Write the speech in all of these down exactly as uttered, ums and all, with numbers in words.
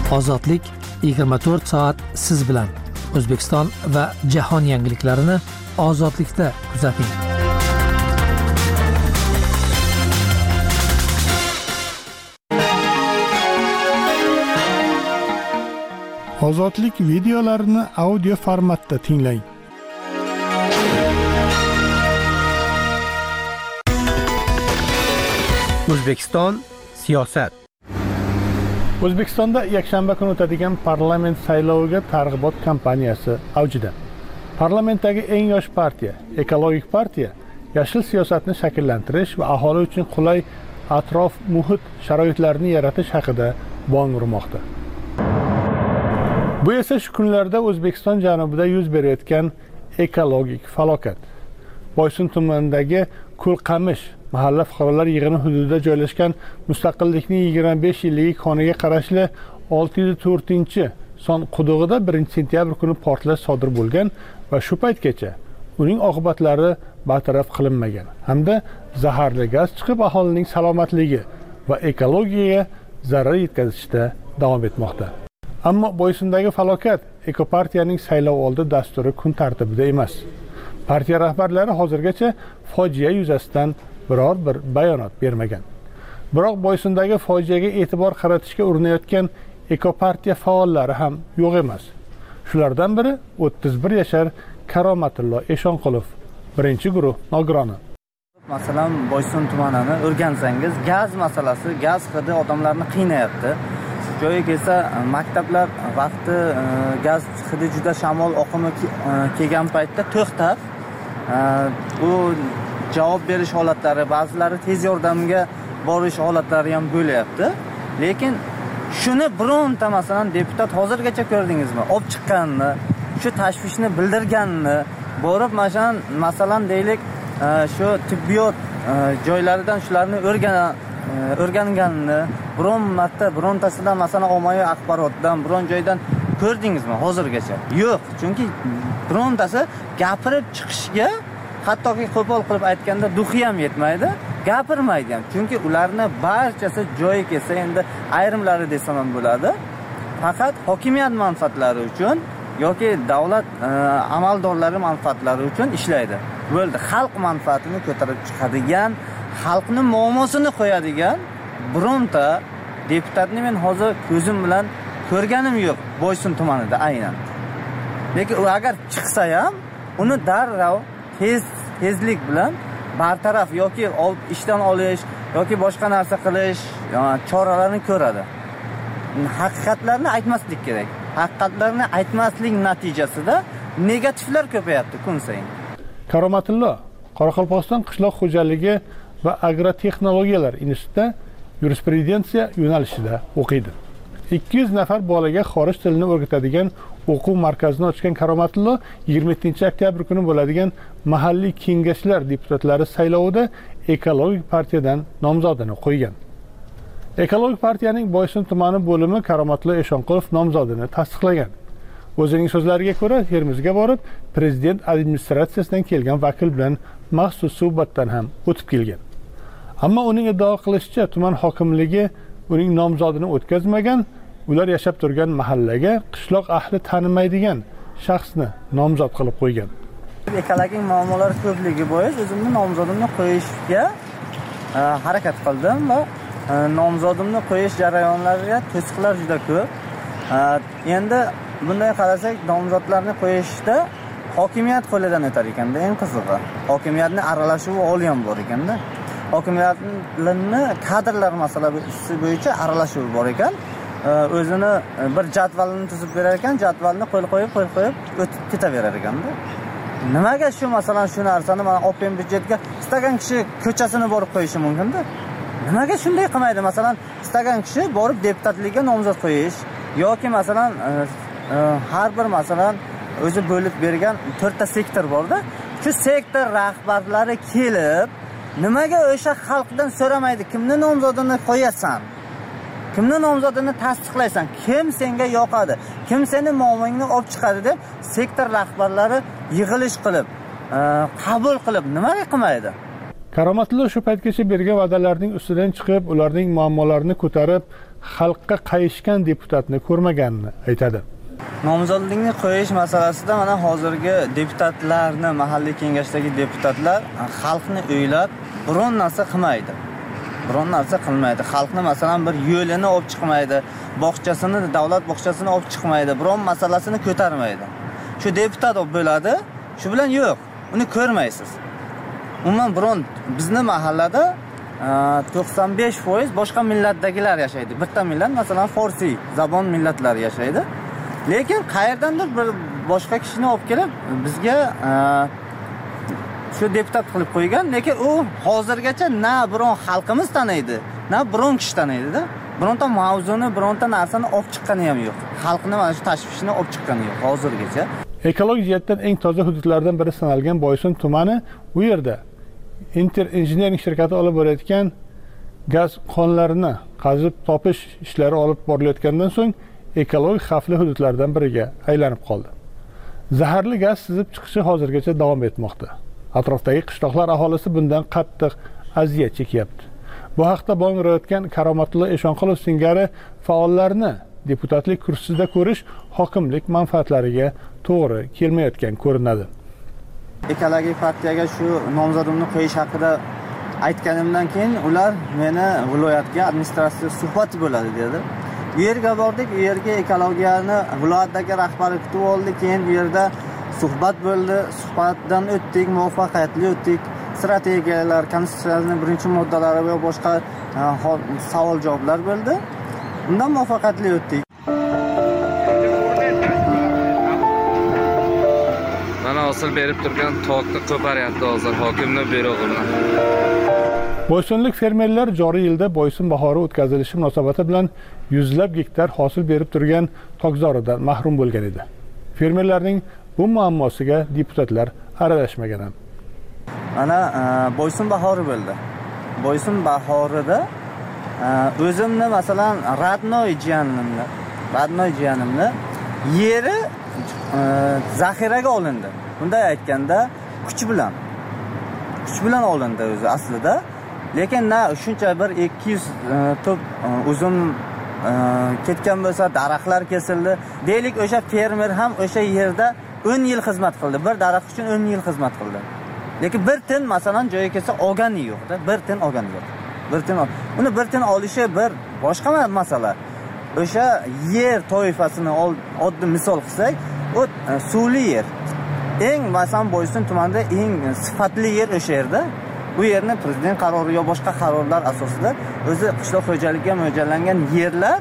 Ozodlik yigirma to'rt soat siz bilan. O'zbekiston va jahon yangiliklarini ozodlikda kuzating. Ozodlik videolarini audio formatda tinglang. O'zbekiston siyosat. O'zbekistonda yakshanba kuni o'tadigan parlament sayloviga targ'ibot kampaniyasi avjida. Parlamentdagi eng yosh partiya, Ekologik partiya, yashil siyosatni shakllantirish va aholi uchun qulay atrof muhit sharoitlarini yaratish haqida bong urmoqda. Bu esa shu kunlarda O'zbekiston janubida yuz berayotgan ekologik falokat. Boysun tumanidagi Kulqamish mahalla fuqarolar yig'ini hududida joylashgan Mustaqillikning yigirma besh yillik xonaga qarashli olti yuz to'rtinchi son qudug'ida birinchi sentyabr kuni portlash sodir bo'lgan va shu paytgacha uning oqibatlari bartaraf qilinmagan hamda zaharli gaz chiqib aholining salomatligi va ekologiyaga zarar yetkazishda davom etmoqda. Ammo Boysundagi falokat Ekopartiyaning saylov oldi dasturi kun tartibida emas. Partiya rahbarlari hozirgacha fojia yuzasidan biror bir bayonot bermagan. Biroq Boysundagi fojiaga e'tibor qaratishga urinayotgan Ekopartiya faollari ham yo'q emas. Shulardan biri o'ttiz bir yashar Karomatillo Eshonqulov, birinchi guruh nogironi. Masalan, Boysun tumanini o'rgansangiz, gaz masalasi, gaz hidi odamlarni qiynayapti. Joyi kelsa, maktablar vaqti gaz hidi juda shamol oqimi kelgan paytda to'xtab, bu javob berish holatlari, ba'zilari tez yordamga borish holatlari ham bo'lyapti. Lekin shuni bironta masalan deputat hozirgacha ko'rdingizmi? Olib chiqqanini, shu tashvishni bildirganini, borib masalan, masalan deylik, shu tibbiyot joylaridan shularni o'rgan o'rganganini biron marta birontasidan masalan ommaviy axborotdan biron joydan ko'rdingizmi hozirgacha? Yo'q, chunki birontasi gapirib chiqishga hattoki qo'pol qilib aytganda duxi ham yetmaydi, gapirmaydi ham. Chunki ularni barchasi joyi kelsa endi ayrimlari desam ham bo'ladi. Faqat hokimiyat manfaatlari uchun yoki davlat e, amaldorlari manfaatlari uchun ishlaydi. Bo'ldi, xalq manfaatini ko'tarib chiqadigan, xalqning muammosini qo'yadigan bironta deputatni men hozir ko'zim bilan ko'rganim yo'q Boysun tumanida aynan. Lekin u agar chiqsa ham uni darrov tez tezlik bilan bartaraf yoki ishdan olish yoki boshqa narsa qilish choralarini ko'radi. Haqiqatlarni aytmaslik kerak. Haqiqatlarni aytmaslik natijasida negativlar ko'payapti kun sayin. Karomatillo Qoraqalpog'iston qishloq xo'jaligi va agrotexnologiyalar institutida yurisprudensiya yo'nalishida o'qiydi. ikki yuz nafar bolaga xorij tilini o'rgatadigan o'quv markazini ochgan Karomatillo yigirma yettinchi oktyabr kuni bo'ladigan mahalliy kengashlar deputatlari saylovida Ekologik partiyadan nomzodini qo'ygan. Ekologik partiyaning Boysun tumani bo'limi Karomatillo Eshonqulov nomzodini tasdiqlagan. O'zining so'zlariga ko'ra, Termizga borib, prezident administratsiyasidan kelgan vakil bilan maxsus suhbatdan ham o'tib kelgan. Ammo uning iddao qilishicha, tuman hokimligi uning nomzodini o'tkazmagan, ular yashab turgan mahallaga qishloq ahli tanimaydigan shaxsni nomzod qilib qo'ygan. Ekologik muammolar ko'pligi bo'yicha o'zimni nomzodimni qo'yishga e, harakat qildim va e, nomzodimni qo'yish jarayonlariga to'siqlar juda ko'p. E, endi bunday qarasak, nomzodlarni qo'yishda hokimiyat qo'lidan o'tar ekanda, eng qizig'i. Hokimiyatning aralashuvi oli ham bor ekanda. Hokimiyatning kadrlar masalasi bo'yicha aralashuvi bor ekan. O'zini bir jadvalini tuzib berar ekan, jadvalni qo'l qo'yib, qo'l qo'yib o'tib ketaverar ekanda. Nimaga shu masalan shu narsani mana open byudjetga istagan kishi ko'chasini borib qo'yishi mumkin-da? Nimaga shunday qilmaydi? Masalan, istagan kishi borib deputatlikka nomzod qo'yish yoki masalan har bir masalan o'zi bo'lib bergan to'rtta sektor bor-da. Shu sektor rahbarlari kelib, nimaga o'sha xalqdan so'ramaydi, kimni nomzodini qo'yasan? Kimni nomzodini tasdiqlaysan? Kim senga yoqadi? Kim seni muammongni olib chiqadi deb sektor rahbarlari yig'ilish qilib, qabul qilib nimaga qilmaydi? Karomatillo shu paytgacha bergan va'dalarning ustidan chiqib, ularning muammolarini ko'tarib, xalqqa qayishgan deputatni ko'rmaganini aytadi. Nomzodlikni qo'yish masalasida mana hozirgi deputatlarni, mahalliy kengashdagi deputatlar xalqni o'ylab biron narsa qilmaydi. Biron narsa qilmaydi. Xalqni masalan bir yo'lini olib chiqmaydi, bog'chasini, davlat bog'chasini olib chiqmaydi, biron masalasini ko'tarmaydi. Shu deputat olib bo'ladi, shu bilan yo'q, uni ko'rmaysiz. Umuman biron bizni mahallada to'qson besh foiz boshqa millatdagilar yashaydi. Bitta millat, masalan, Forsiy zabon millatlari yashaydi. Lekin qayerdandir bir boshqa kishini olib kelib bizga shu deputat qilib qo'ygan, lekin u hozirgacha na biron xalqimiz taniydi, na biron kishi taniydi-da. Bironta mavzuni, bironta narsani olib chiqqani ham yo'q. Xalqni mana shu tashvishini olib chiqqani yo'q hozirgacha. Ekologik jihatdan eng toza hududlardan biri sanalgan Boysun tumani, u yerda Inter Engineering shirkati olib borayotgan gaz konlarini qazib topish ishlari olib borilayotgandan so'ng ekologik xavfli hududlardan biriga aylanib qoldi. Zaharli gaz sizib chiqishi hozirgacha davom etmoqda. Atrofdagi qishloqlar aholisi bundan qattiq aziyat chekyapti. Bu haqda bong urayotgan Karomatullo Eshonqulov singari faollarni deputatlik kursisida ko'rish hokimlik manfaatlariga to'g'ri kelmayotgan ko'rinadi. Ekologik partiyaga shu nomzodimni qo'yish haqida aytganimdan keyin ular meni viloyatga administratsiya suhbati bo'ladi dedi. Bu yerga bordik, u yerga ekologiyani viloyatdagi rahbari kutib oldi, keyin bu yerda suhbat bo'ldi, suhbatdan o'tdik, muvaffaqiyatli o'tdik. Strategiyalar, konstitutsiyaning birinchi moddalari va boshqa savol-javoblar bo'ldi. Undan muvaffaqiyatli o'tdik. Mana hosil berib turgan tokni ko'paryapti hozir hokimning buyrug'i. Boysunlik fermerlar joriy yilda Boysun bahori o'tkazilishi munosabati bilan yuzlab gektar hosil berib turgan tokzoridan mahrum bo'lgan edi. Fermerlarning bu muammosiga deputatlar aralashmagan ham. Mana Boysun bahori bo'ldi. Boysun bahorida o'zimni masalan Radnoy jiyanimni, Radnoy jiyanimni yeri zaxiraga olindi. Bunday aytganda kuch bilan kuch bilan olindi o'zi aslida. Lekin na shuncha bir ikki yuz top uzum ketgan bo'lsa, daraxtlar kesildi. Deylik, o'sha fermer ham o'sha yerda o'n yil xizmat qildi. Bir daraxt uchun o'n yil xizmat qildi. Lekin bir tin masalan joyi kelsa olgani yo'q-da, bir tin olgani yo'q. Bir tin uni bir tin olishi bir boshqa masala. O'sha yer toifasini oddiy misol qilsak, u suvli yer. Eng masalan Boysun tumanida eng sifatli yer o'sha yerda. Bu yerni prezident qarori yo boshqa qarorlar asosida o'zi qishloq xo'jaligiga mo'ljallangan yerlar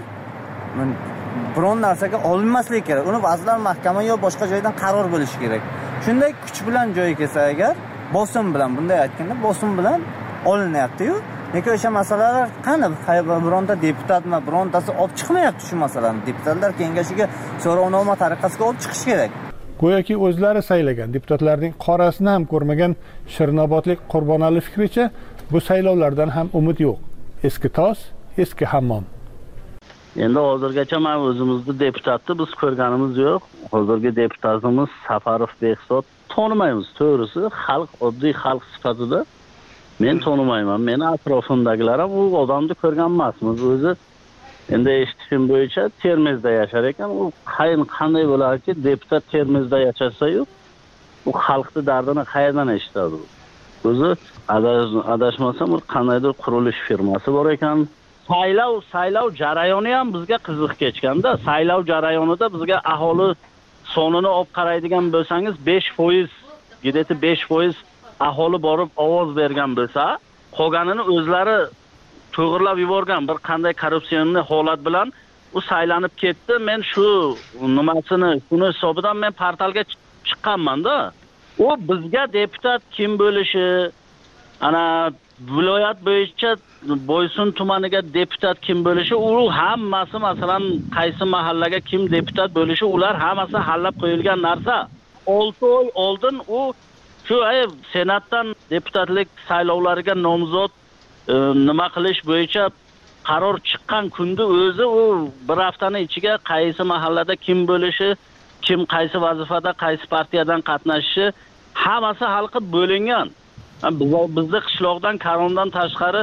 biron narsaga olinmasligi kerak. Uni vazirlar mahkamasi yo boshqa joydan qaror bo'lishi kerak. Shunday kuch bilan joyi kelsa agar, bosim bilan, bunday aytganda bosim bilan olinyapti-yu. Lekin o'sha masalalar qani? Bironta deputatmi, birontasi olib chiqmayapti shu masalani. Deputatlar kengashiga so'rovnoma tariqasida olib chiqish kerak. Go'yoki o'zlari saylagan deputatlarning qorasini ham ko'rmagan Shirnobodlik Qurbonali fikricha, bu saylovlardan ham umid yo'q. Eski tos, eski hammom. Endi hozirgacha men o'zimizni deputatni biz ko'rganimiz yo'q. Hozirgi deputatimiz Safarov Behzod tonimaymiz, to'g'risi, xalq, oddiy xalq sifatida men tonimayman. Meni atrofimdagilar ham u odamni ko'rgan emasmiz. O'zi endi eshitishim bo'yicha Termizda yashar ekan. U qanday bo'larki, deputat Termizda yashasa-yu, u xalqning dardini qayerdan eshitadi? O'zi adashmasam, qandaydir qurilish firmasi bor ekan. Saylov, saylov jarayoni ham bizga qiziq kechganda, saylov jarayonida bizga aholi sonini olib qaraydigan bo'lsangiz, besh foiz, gideti besh foiz aholi borib ovoz bergan bo'lsa, qolganini o'zlari to'g'irlab yuborgan bir qanday korrupsionniy holat bilan u saylanib ketdi. Men shu nimasini, shuni hisobidan men portalga chiqqanman-da. U bizga deputat kim bo'lishi, ana viloyat bo'yicha Boysun tumaniga deputat kim bo'lishi, u hammasi masalan qaysi mahallaga kim deputat bo'lishi, ular hammasi hallab qo'yilgan narsa. olti oy oldin u shu ay senatdan deputatlik saylovlariga nomzod nima qilish bo'yicha qaror chiqqan kunda o'zi u bir haftaning ichiga qaysi mahallada kim bo'lishi, kim qaysi vazifada, qaysi partiyadan qatnashishi hammasi hal qilib bo'lingan. Bizning qishloqdan, Karomdan tashqari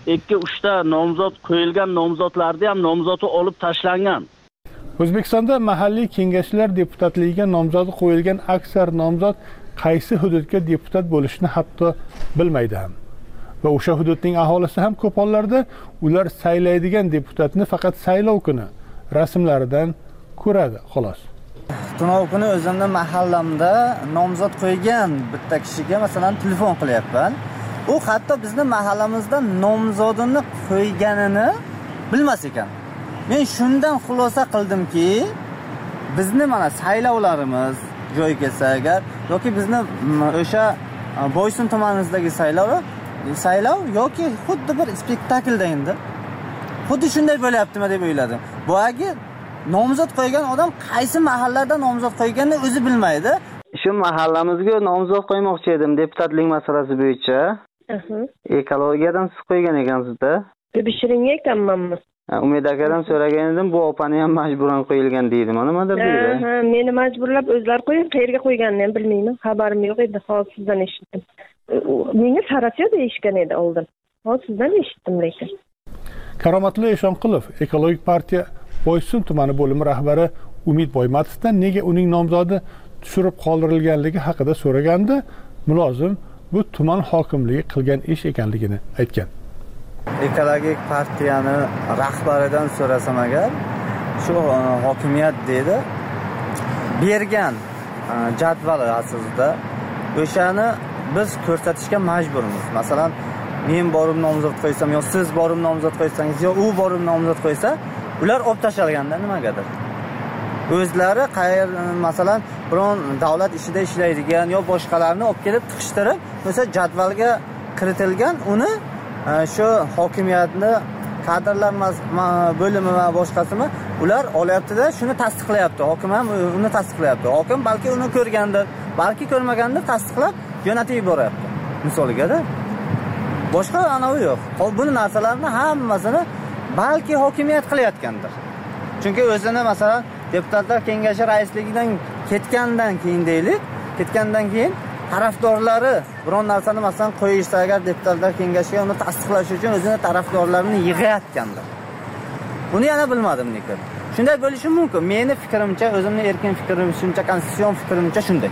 ikki uchta nomzod qo'yilgan nomzodlarni ham nomzodi olib tashlangan. O'zbekistonda mahalliy kengashlar deputatligiga nomzodi qo'yilgan aksar nomzod qaysi hududga deputat bo'lishini hatto bilmaydi ham. Va o'sha hududning aholisi ham ko'p hollarda ular saylaydigan deputatni faqat saylov kuni rasmlaridan ko'radi, xolos. Tunov kuni o'zimning mahallamda nomzod qo'ygan bitta kishiga masalan telefon qilyapman. U hatto bizning mahallamizda nomzodini qo'yganini bilmas ekan. Men shundan xulosa qildimki, bizni mana saylovlarimiz joy kelsa agar yoki bizni o'sha Boysun tumanimizdagi saylov saylov yoki xuddi bir spektaklda endi. Xuddi shunday bo'lyaptimi deb o'yladim. Boyagi nomzod qo'ygan odam qaysi mahallada nomzod qo'yganini o'zi bilmaydi. Shu mahallamizga nomzod qo'ymoqchi edim deputatlik masalasi bo'yicha. Ekologiyadan siz qo'ygan ekansiz-da. Bishiring ekanmanmi? Umid akadan so'ragan edim, bu opani ham majburan qo'yilgan deydi. Mana nimadir deydi. Ha, meni majburlab o'zlari qo'ygan, qayerga qo'yganini ham bilmayman. Xabarim yo'q edi, hozir sizdan eshitdim. Menga Saratsiya deyishgan edi oldin. Hozir sizdan eshitdim lekin. Karomatli Eshonqulov Ekologik partiya Boysun tumani bo'limi rahbari Umid Boymatovdan nega uning nomzodi tushirib qoldirilganligi haqida so'raganda, mulozim bu tuman hokimligi qilgan ish ekanligini aytgan. Ekologik partiyani rahbaridan so'rasam agar, shu hokimiyat dedi, bergan jadvali asosida o'shani biz ko'rsatishga majburmiz. Masalan, men borib nomzod qo'ysam, yo siz borib nomzod qo'ysangiz, yo u borib nomzod qo'ysa, ular olib tashalganda nimagadir. O'zlari qayer masalan biron davlat ishida ishlaydigan yo boshqalarni olib kelib tiqishtirib, o'sha jadvalga kiritilgan uni shu hokimiyatni kadrlar bo'limi va boshqasimi ular olyapti-da, shuni tasdiqlayapti. Hokim ham uni tasdiqlayapti. Hokim balki uni ko'rgandir, balki ko'rmagandir, tasdiqlab jo'natib yuboryapti. Misoliga-da. Boshqa anavi yo'q. Buni narsalarni hammasini balki hokimiyat qilayotgandir. Chunki o'zini masalan deputatlar kengashi raisligidan ketgandan keyin deylik, ketgandan keyin tarafdorlari biron narsani masalan qo'yishsa agar deputatlar kengashiga uni tasdiqlash uchun o'zini tarafdorlarini yig'ayotgandir. Buni yana bilmadim lekin. Shunday bo'lishi mumkin. Meni fikrimcha, o'zimning erkin fikrim, shuncha konstitutsion fikrimcha shunday.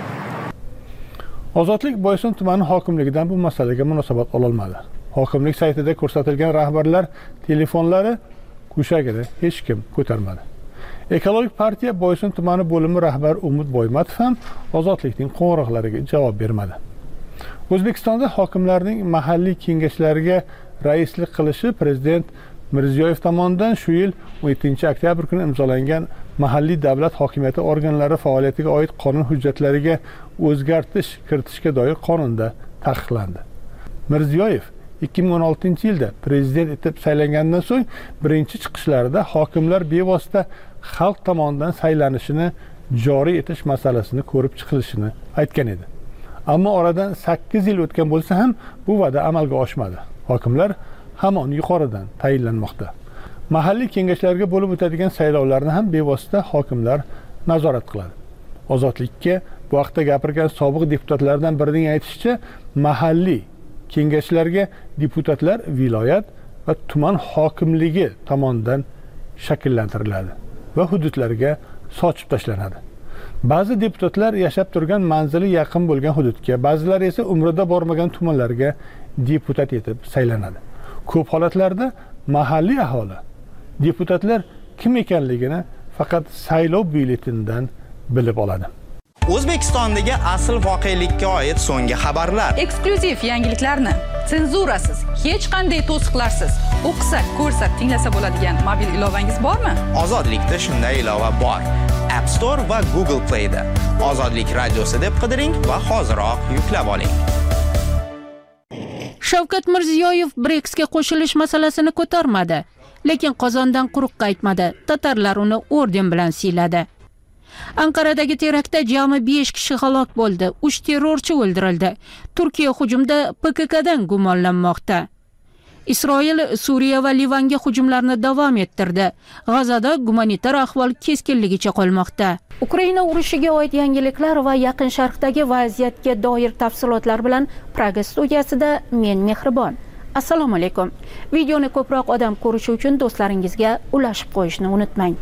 Ozodlik Boysun tumani hokimligidan bu masalaga munosabat ololmadi. Hokimlik saytida ko'rsatilgan rahbarlar telefonlari go'shagida hech kim ko'tarmadi. Ekologik partiya Boysun tumani bo'limi rahbari Umid Boymatov ham Ozodlikning qo'ng'iroqlariga javob bermadi. O'zbekistonda hokimlarning mahalliy kengashlariga raislik qilishi prezident Mirziyoyev tomonidan shu yil o'n yettinchi oktyabr kuni imzolangan mahalliy davlat hokimiyati organlari faoliyatiga oid qonun hujjatlariga o'zgartish kiritishga doir qonunda taqiqlandi. Mirziyoyev ikki ming o'n oltinchi yilda prezident etib saylangandan so'ng birinchi chiqishlarida hokimlar bevosita xalq tomonidan saylanishini joriy etish masalasini ko'rib chiqilishini aytgan edi. Ammo oradan sakkiz yil o'tgan bo'lsa ham bu va'da amalga oshmadi. Hokimlar hamon yuqoridan tayinlanmoqda. Mahalliy kengashlarga bo'lib o'tadigan saylovlarni ham bevosita hokimlar nazorat qiladi. Ozodlikka bu haqda gapirgan sobiq deputatlardan birining aytishicha, mahalliy kengashlarga deputatlar viloyat va tuman hokimligi tomonidan shakllantiriladi va hududlarga sochib tashlanadi. Ba'zi deputatlar yashab turgan manzili yaqin bo'lgan hududga, ba'zilari esa umrida bormagan tumanlarga deputat etib saylanadi. Ko'p holatlarda mahalliy aholi deputatlar kim ekanligini faqat saylov byulletenidan bilib oladi. O'zbekistondagi asl voqelikka oid so'nggi xabarlar, eksklyuziv yangiliklarni senzurasiz, hech qanday to'siqlarsiz o'qisa, ko'rsa, tinglasa bo'ladigan mobil ilovangiz bormi? Ozodlikda shunday ilova bor. App Store va Google Play da Ozodlik radiosi deb qidiring va hoziroq yuklab oling. Shavkat Mirziyoyev BRICSga qo'shilish masalasini ko'tarmadi, lekin Qozondan quruq qaytmadi. Tatarlar uni orden bilan siyladi. Anqaradagi teraktda jami besh kishi halok bo'ldi, uch terrorchi o'ldirildi. Turkiya hujumda P K K'dan gumonlanmoqda. Isroil Suriya va Livanga hujumlarni davom ettirdi. G'azada gumanitar ahvol keskinligicha qolmoqda. Ukraina urushiga oid yangiliklar va Yaqin Sharqdagi vaziyatga doir tafsilotlar bilan Praga studiyasida men Mehribon. Assalomu alaykum. Videoni ko'proq odam ko'rishi uchun do'stlaringizga ulashib qo'yishni unutmang.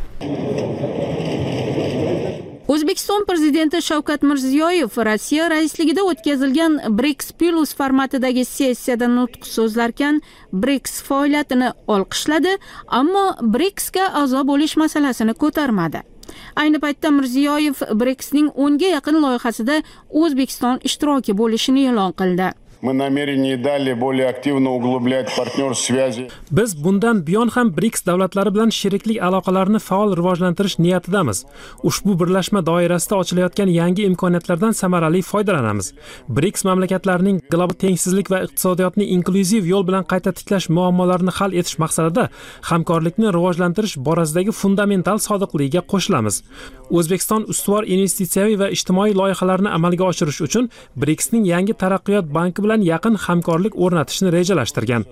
O'zbekiston prezidenti Shavkat Mirziyoyev Rossiya raisligida o'tkazilgan BRICS Plus formatidagi sessiyada nutq so'zlarkan BRICS faoliyatini olqishladi, ammo BRICSga a'zo bo'lish masalasini ko'tarmadi. Ayni paytda Mirziyoyev BRICSning o'nga yaqin loyihasida O'zbekiston ishtiroki bo'lishini e'lon qildi. Мы намерены далее более активно углублять партнерские связи. Biz bundan buyon ham BRICS davlatlari bilan sheriklik aloqalarini faol rivojlantirish niyatidamiz. Ushbu birlashma doirasida ochilayotgan yangi imkoniyatlardan samarali foydalanamiz. BRICS mamlakatlarining global tengsizlik va iqtisodiyotni inklyuziv yo'l bilan qayta tiklash muammolarini hal etish maqsadida hamkorlikni rivojlantirish borasidagi fundamental sodiqligiga qo'shilamiz. O'zbekiston ustuvor investitsiyaviy va ijtimoiy loyihalarni amalga oshirish uchun BRICSning yangi taraqqiyot banki bilan yaqin hamkorlik o'rnatishni rejalashtirgan.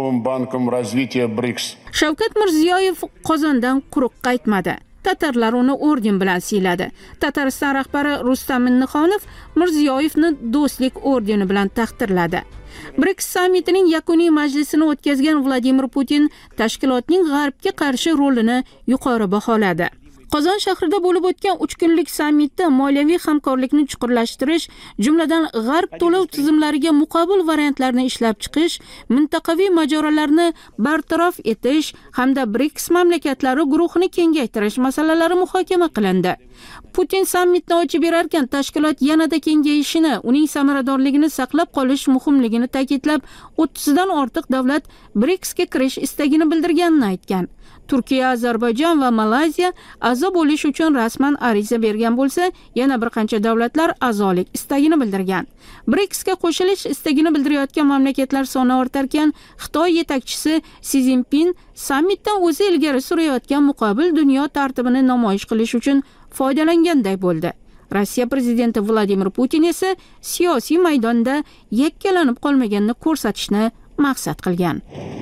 Shavkat Mirziyoyev Qozondan quruq qaytmadi. Tatarlar uni orden bilan siyladi. Tatariston rahbari Rustam Minnixonov Mirziyoyevni do'stlik ordeni bilan taqdirladi. BRICS sammitining yakuniy majlisini o'tkazgan Vladimir Putin tashkilotning G'arbga qarshi rolini yuqori baholadi. Qozon shahrida bo'lib o'tgan uch kunlik sammitda moliyaviy hamkorlikni chuqurlashtirish, jumladan G'arb to'lov tizimlariga muqobil variantlarni ishlab chiqish, mintaqaviy mojarolarni bartaraf etish hamda BRICS mamlakatlari guruhini kengaytirish masalalari muhokama qilindi. Putin sammitni ochib berarkan, tashkilot yanada kengayishini, uning samaradorligini saqlab qolish muhimligini ta'kidlab, o'ttizdan ortiq davlat BRICSga kirish istagini bildirganini aytgan. Turkiya, Ozarbayjon va Malayziya a'zo bo'lish uchun rasman ariza bergan bo'lsa, yana bir qancha davlatlar a'zolik istagini bildirgan. BRICSga qo'shilish istagini bildirayotgan mamlakatlar soni ortarkan, Xitoy yetakchisi Si Zinpin sammitdan o'zi ilgari surayotgan muqobil dunyo tartibini namoyish qilish uchun foydalanganday bo'ldi. Rossiya prezidenti Vladimir Putin esa siyosiy maydonda yakkalanib qolmaganini ko'rsatishni maqsad qilgan.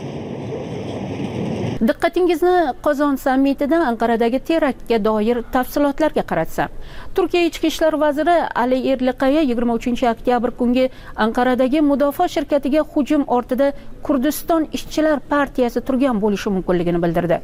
Diqqatingizni Qozon sammitidan Anqaradagi teraktga doir tafsilotlarga qaratsam. Turkiya ichki ishlar vaziri Ali Erliqaya yigirma uchinchi oktyabr kungi Anqaradagi mudofaa shirkatiga hujum ortida Kurdiston ishchilar partiyasi turgan bo'lishi mumkinligini bildirdi.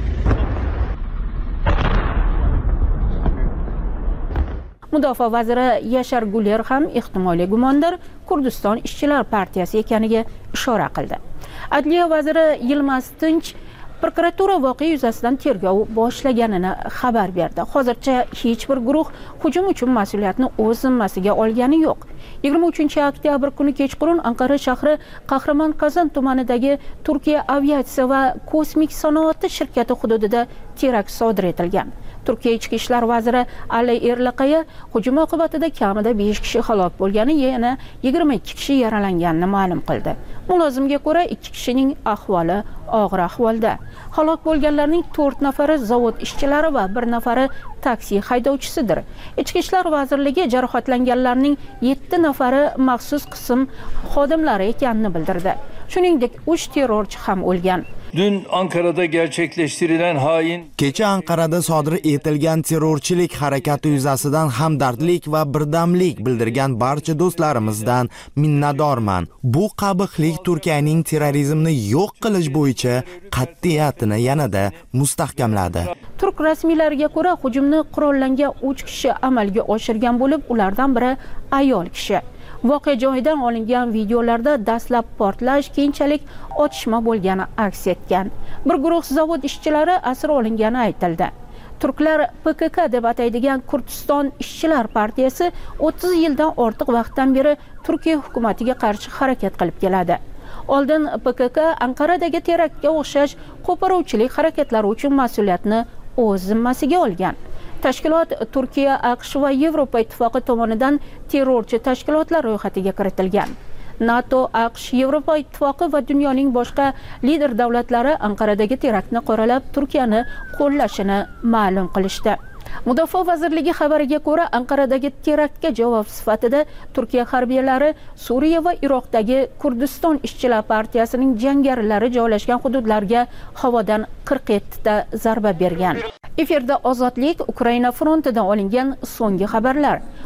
Mudofaa vaziri Yashar Guler ham ehtimoliy gumondor Kurdiston ishchilar partiyasi ekaniga ishora qildi. Adliya vaziri Yilmaz Tinch prokuratura voqea yuzasidan tergov boshlaganini xabar berdi. Hozircha hech bir guruh hujum uchun mas'uliyatni o'z zimmasiga olgani yo'q. yigirma uchinchi oktyabr kuni kechqurun Anqara shahri Qahramon Qozon tumanidagi Turkiya aviatsiya va kosmik sanoati shirkati hududida terakt sodir etilgan. Turkiya ichki ishlar vaziri Ali Erliqaya hujum oqibatida kamida besh kishi halok bo'lgani, yana yigirma ikki kishi yaralanganini ma'lum qildi. Mulozimga ko'ra ikki kishining ahvoli og'ir ahvolda. Halok bo'lganlarning to'rt nafari zavod ishchilari va bir nafari taksi haydovchisidir. Ichki ishlar vazirligi jarohatlanganlarning yetti nafari maxsus qism xodimlari ekanini bildirdi. Shuningdek, uch terrorchi ham o'lgan. Dün Ankara'da gerçekleştirilen hain Kecha Anqarada sodir etilgan terrorchilik harakati yuzasidan hamdardlik va birdamlik bildirgan barcha do'stlarimizdan minnatdorman. Bu qabihlik Turkiyaning terrorizmni yo'q qilish bo'yicha qat'iyatini yanada mustahkamladi. Turk rasmiylariga ko'ra, hujumni qurollangan uch kishi amalga oshirgan bo'lib, ulardan biri ayol kishi. Voqea joyidan olingan videolarda dastlab portlash, keyinchalik otishma bo'lgani aks etgan. Bir guruh zavod ishchilari asir olingani aytildi. Turklar P K K deb ataydigan Kurdiston ishchilar partiyasi o'ttiz yildan ortiq vaqtdan beri Turkiya hukumatiga qarshi harakat qilib keladi. Oldin P K K Anqaradagi teraktga o'xshash qo'poruvchilik harakatlari uchun mas'uliyatni o'z zimmasiga olgan. Tashkilot Turkiya, AQSh va Yevropa ittifoqi tomonidan terrorchi tashkilotlar ro'yxatiga kiritilgan. NATO, AQSh, Yevropa ittifoqi va dunyoning boshqa lider davlatlari Anqaradagi teraktni qoralab, Turkiyani qo'llashini ma'lum qilishdi. Mudofaa vazirligi xabariga ko'ra, Anqaradagi teraktga javob sifatida Turkiya harbiylari Suriya va Iroqdagi Kurdiston ishchilar partiyasining jangarilari joylashgan hududlarga havodan qirq yetti ta zarba bergan. Efirda Ozodlik Ukraina frontidan olingan so'nggi xabarlar.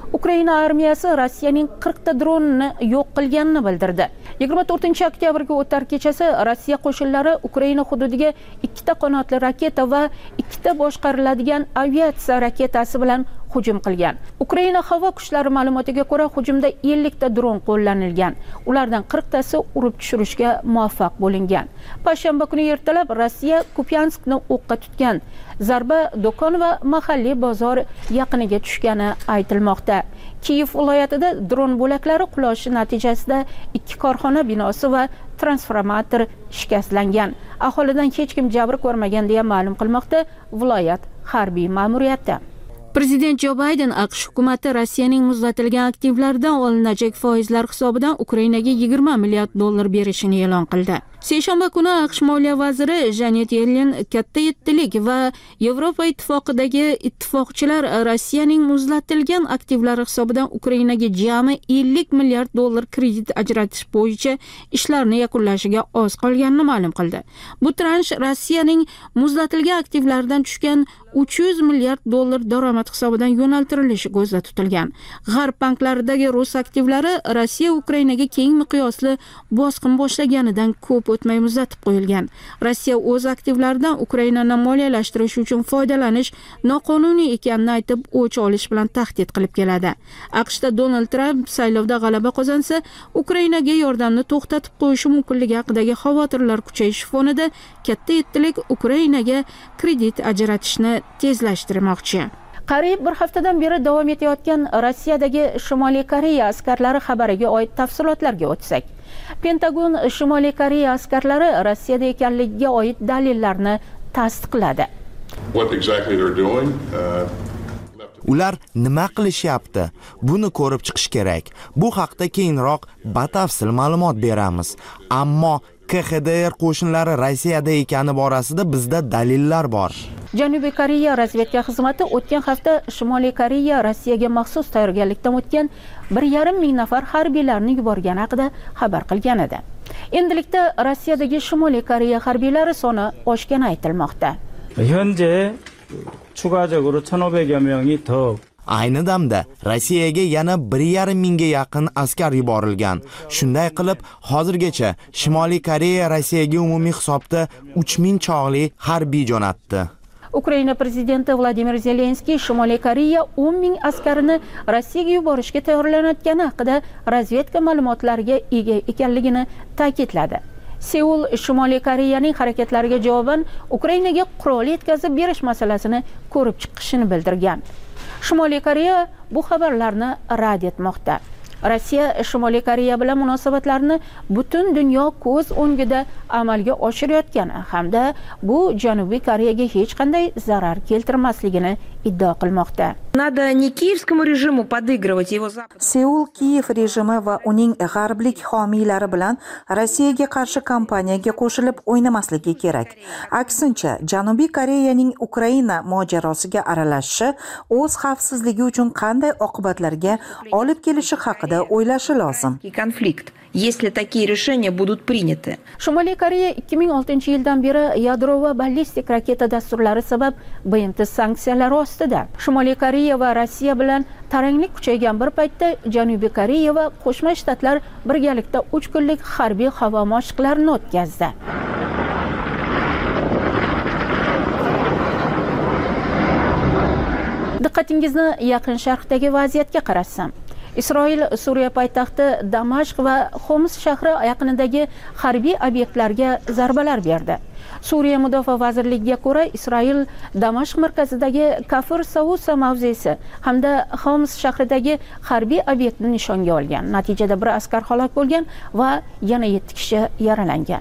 Ukraina armiyasi Rossiyaning qirq ta dronini yo'q qilganini bildirdi. yigirma to'rtinchi oktyabrga o'tar kechasi Rossiya qo'shinlari Ukraina hududiga ikkita qanotli raketa va ikkita boshqariladigan aviatsiya raketasi bilan hujum qilgan. Ukraina havo kuchlari ma'lumotiga ko'ra, hujumda ellik ta dron qo'llanilgan. Ulardan qirq tasi urib tushirishga muvaffaq bo'lingan. Payshanba kuni ertalab Rossiya Kupyanskni o'qqa tutgan. Zarba do'kon va mahalliy bozor yaqiniga tushgani aytilmoqda. Kiyev viloyatida dron bo'laklari qulashi natijasida ikki korxona binosi va transformator shikastlangan. Aholidan hech kim jabr ko'rmagan deya ma'lum qilmoqda viloyat harbiy ma'muriyati. Prezident Jo Bayden AQSh hukumati Rossiyaning muzlatilgan aktivlaridan olinajak foizlar hisobidan Ukrainaga yigirma milliard dollar berishini e'lon qildi. Seshanba kuni AQSh moliya vaziri Janet Yellen katta yettilik va Yevropa ittifoqidagi ittifoqchilar Rossiyaning muzlatilgan aktivlari hisobidan Ukrainaga jami ellik milliard dollar kredit ajratish bo'yicha ishlarni yakunlashiga oz qolganini ma'lum qildi. Bu transh Rossiyaning muzlatilgan aktivlaridan tushgan uch yuz milliard dollar daromad hisobidan yo'naltirilishi ko'zda tutilgan. G'arb banklaridagi rus aktivlari Rossiya Ukrainaga keng miqyosli bosqin boshlaganidan ko'p o'tmay muzlatib qo'yilgan. Rossiya o'z aktivlaridan Ukrainani moliyalashtirish uchun foydalanish noqonuniy ekanini aytib, o'ch olish bilan tahdid qilib keladi. AQShda Donald Tramp saylovda g'alaba qozonsa, Ukrainaga yordamni to'xtatib qo'yishi mumkinligi haqidagi xavotirlar kuchayishi fonida katta yettilik Ukrainaga kredit ajratishni tezlashtirmoqchi. Qariyb bir haftadan beri davom etayotgan Rossiyadagi Shimoliy Koreya askarlari xabariga oid tafsilotlarga o'tsak. Pentagon Shimoliy Koreya askarlari Rossiyada ekanligiga oid dalillarni tasdiqladi. What exactly they're doing? Uh... Ular nima qilishyapti? Buni ko'rib chiqish kerak. Bu haqda keyinroq batafsil ma'lumot beramiz. Ammo K X D R qo'shinlari Rossiyada ekani borasida bizda dalillar bor. Janubiy Koreya razvedka xizmati o'tgan hafta Shimoliy Koreya Rossiyaga maxsus tayyorgarlikdan o'tgan bir yarim ming nafar harbiylarni yuborgani haqida xabar qilgan edi. Endilikda Rossiyadagi Shimoliy Koreya harbiylari soni oshgani aytilmoqda. 현재 추가적으로 천오백여 명이 더 Ayni damda Rossiyaga yana bir yarim mingga yaqin askar yuborilgan. Shunday qilib, hozirgacha Shimoliy Koreya Rossiyaga umumiy hisobda uch ming chog'li harbiy jo'natdi. Ukraina prezidenti Vladimir Zelenskiy Shimoliy Koreya o'n ming askarini Rossiyaga yuborishga tayyorlanayotgani haqida razvedka ma'lumotlariga ega ekanligini ta'kidladi. Seul Shimoliy Koreyaning harakatlariga javoban Ukrainaga qurol yetkazib berish masalasini ko'rib chiqishini bildirgan. Shimoliy Koreya bu xabarlarni rad etmoqda. Rossiya Shimoliy Koreya bilan munosabatlarni butun dunyo ko'z o'ngida amalga oshirayotgani hamda bu Janubiy Koreyaga hech qanday zarar keltirmasligini iddao qilmoqda. Надо не киевскому режиму подыгрывать его запад. Seul Kiyev rejimi va uning g'arblik homiylari bilan Rossiyaga qarshi kampaniyaga qo'shilib o'ynamasligi kerak. Aksincha, Janubiy Koreyaning Ukraina mojarosiga aralashishi o'z xavfsizligi uchun qanday oqibatlarga olib kelishi haqida o'ylashi lozim. Konflikt, если такие решения будут приняты. Shimoliy Koreya ikki ming oltinchi yildan beri yadro va ballistik raketa dasturlari sabab B M T sanksiyalari ostida. Shimoliy Koreya va Rossiya bilan taranglik kuchaygan bir paytda Janubiy Koreya va Qo'shma Shtatlar birgalikda uch kunlik harbiy havo mashqlarini o'tkazdi. Diqqatingizni Yaqin Sharqdagi vaziyatga qaratsam. Isroil Suriya poytaxti Damashq va Xoms shahri yaqinidagi harbiy obyektlarga zarbalar berdi. Suriya Mudofaa vazirligiga ko'ra, Isroil Damashq markazidagi Kafir Sausa mavzesi hamda Xoms shahridagi harbiy obyektni nishonga olgan. Natijada bir askar halok bo'lgan va yana yetti kishi yaralangan.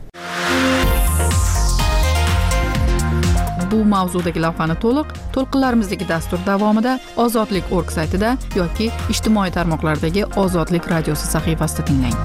Bu mavzudagi lavhani to'liq to'lqinlarimizdagi dastur davomida Ozodlik org saytida yoki ijtimoiy tarmoqlardagi Ozodlik radiosi sahifasida tinglang.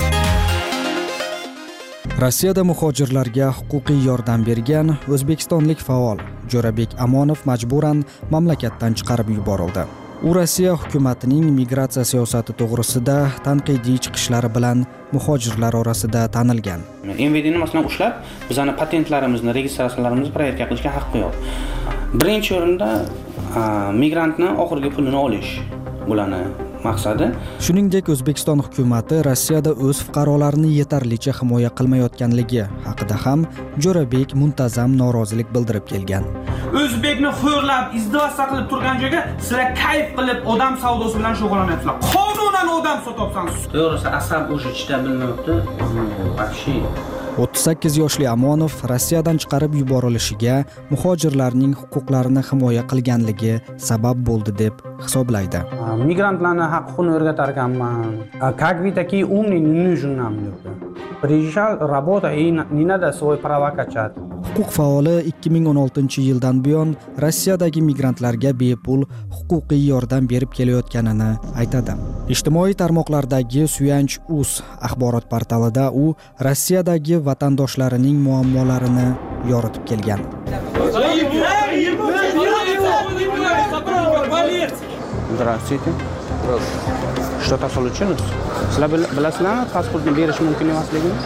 Rossiyada muhojirlarga huquqiy yordam bergan o'zbekistonlik faol Jo'rabek Amonov majburan mamlakatdan chiqarib yuborildi. U Rossiya hukumatining migratsiya siyosati to'g'risida tanqidiy chiqishlari bilan muhojirlar orasida tanilgan. M V Dni masalan ushlab, bizning patentlarimizni, registratsiyalarimizni proverka qilishga haqqi yo'q. Birinchi o'rinda migrantni oxirgi pulini olish bularni maqsadi. Shuningdek, O'zbekiston hukumatı Rossiyada o'z fuqarolarini yetarlicha himoya qilmayotganligi haqida ham Jo'rabek muntazam norozilik bildirib kelgan. O'zbekni xo'rlab, izdivos qilib turgan joyga sizlar kayf qilib odam savdosi bilan shug'ullanyapsizlar. Qonunan odam sotyapsiz. To'g'risi, asab o'sha chida bilmayapti. Вообще o'ttiz sakkiz yoshli Amonov Rossiyadan chiqarib yuborilishiga muhojirlarning huquqlarini himoya qilganligi sabab bo'ldi deb hisoblaydi. Migrantlarning huquqini o'rgatar ekanman. Как вы такие умные, не нужен нам. Приезжал, работа и не надо свои права качать. Huquq faoli ikki ming o'n oltinchi yildan buyon Rossiyadagi migrantlarga bepul huquqiy yordam berib kelayotganini aytadi. Ijtimoiy tarmoqlardagi Suyanch.uz axborot portalida u Rossiyadagi vatandoshlarining muammolarini yoritib kelgan. Здравствуйте. Что-то случилось? Sizlar bilasizlarmi, pasportni berish mumkin emasligini?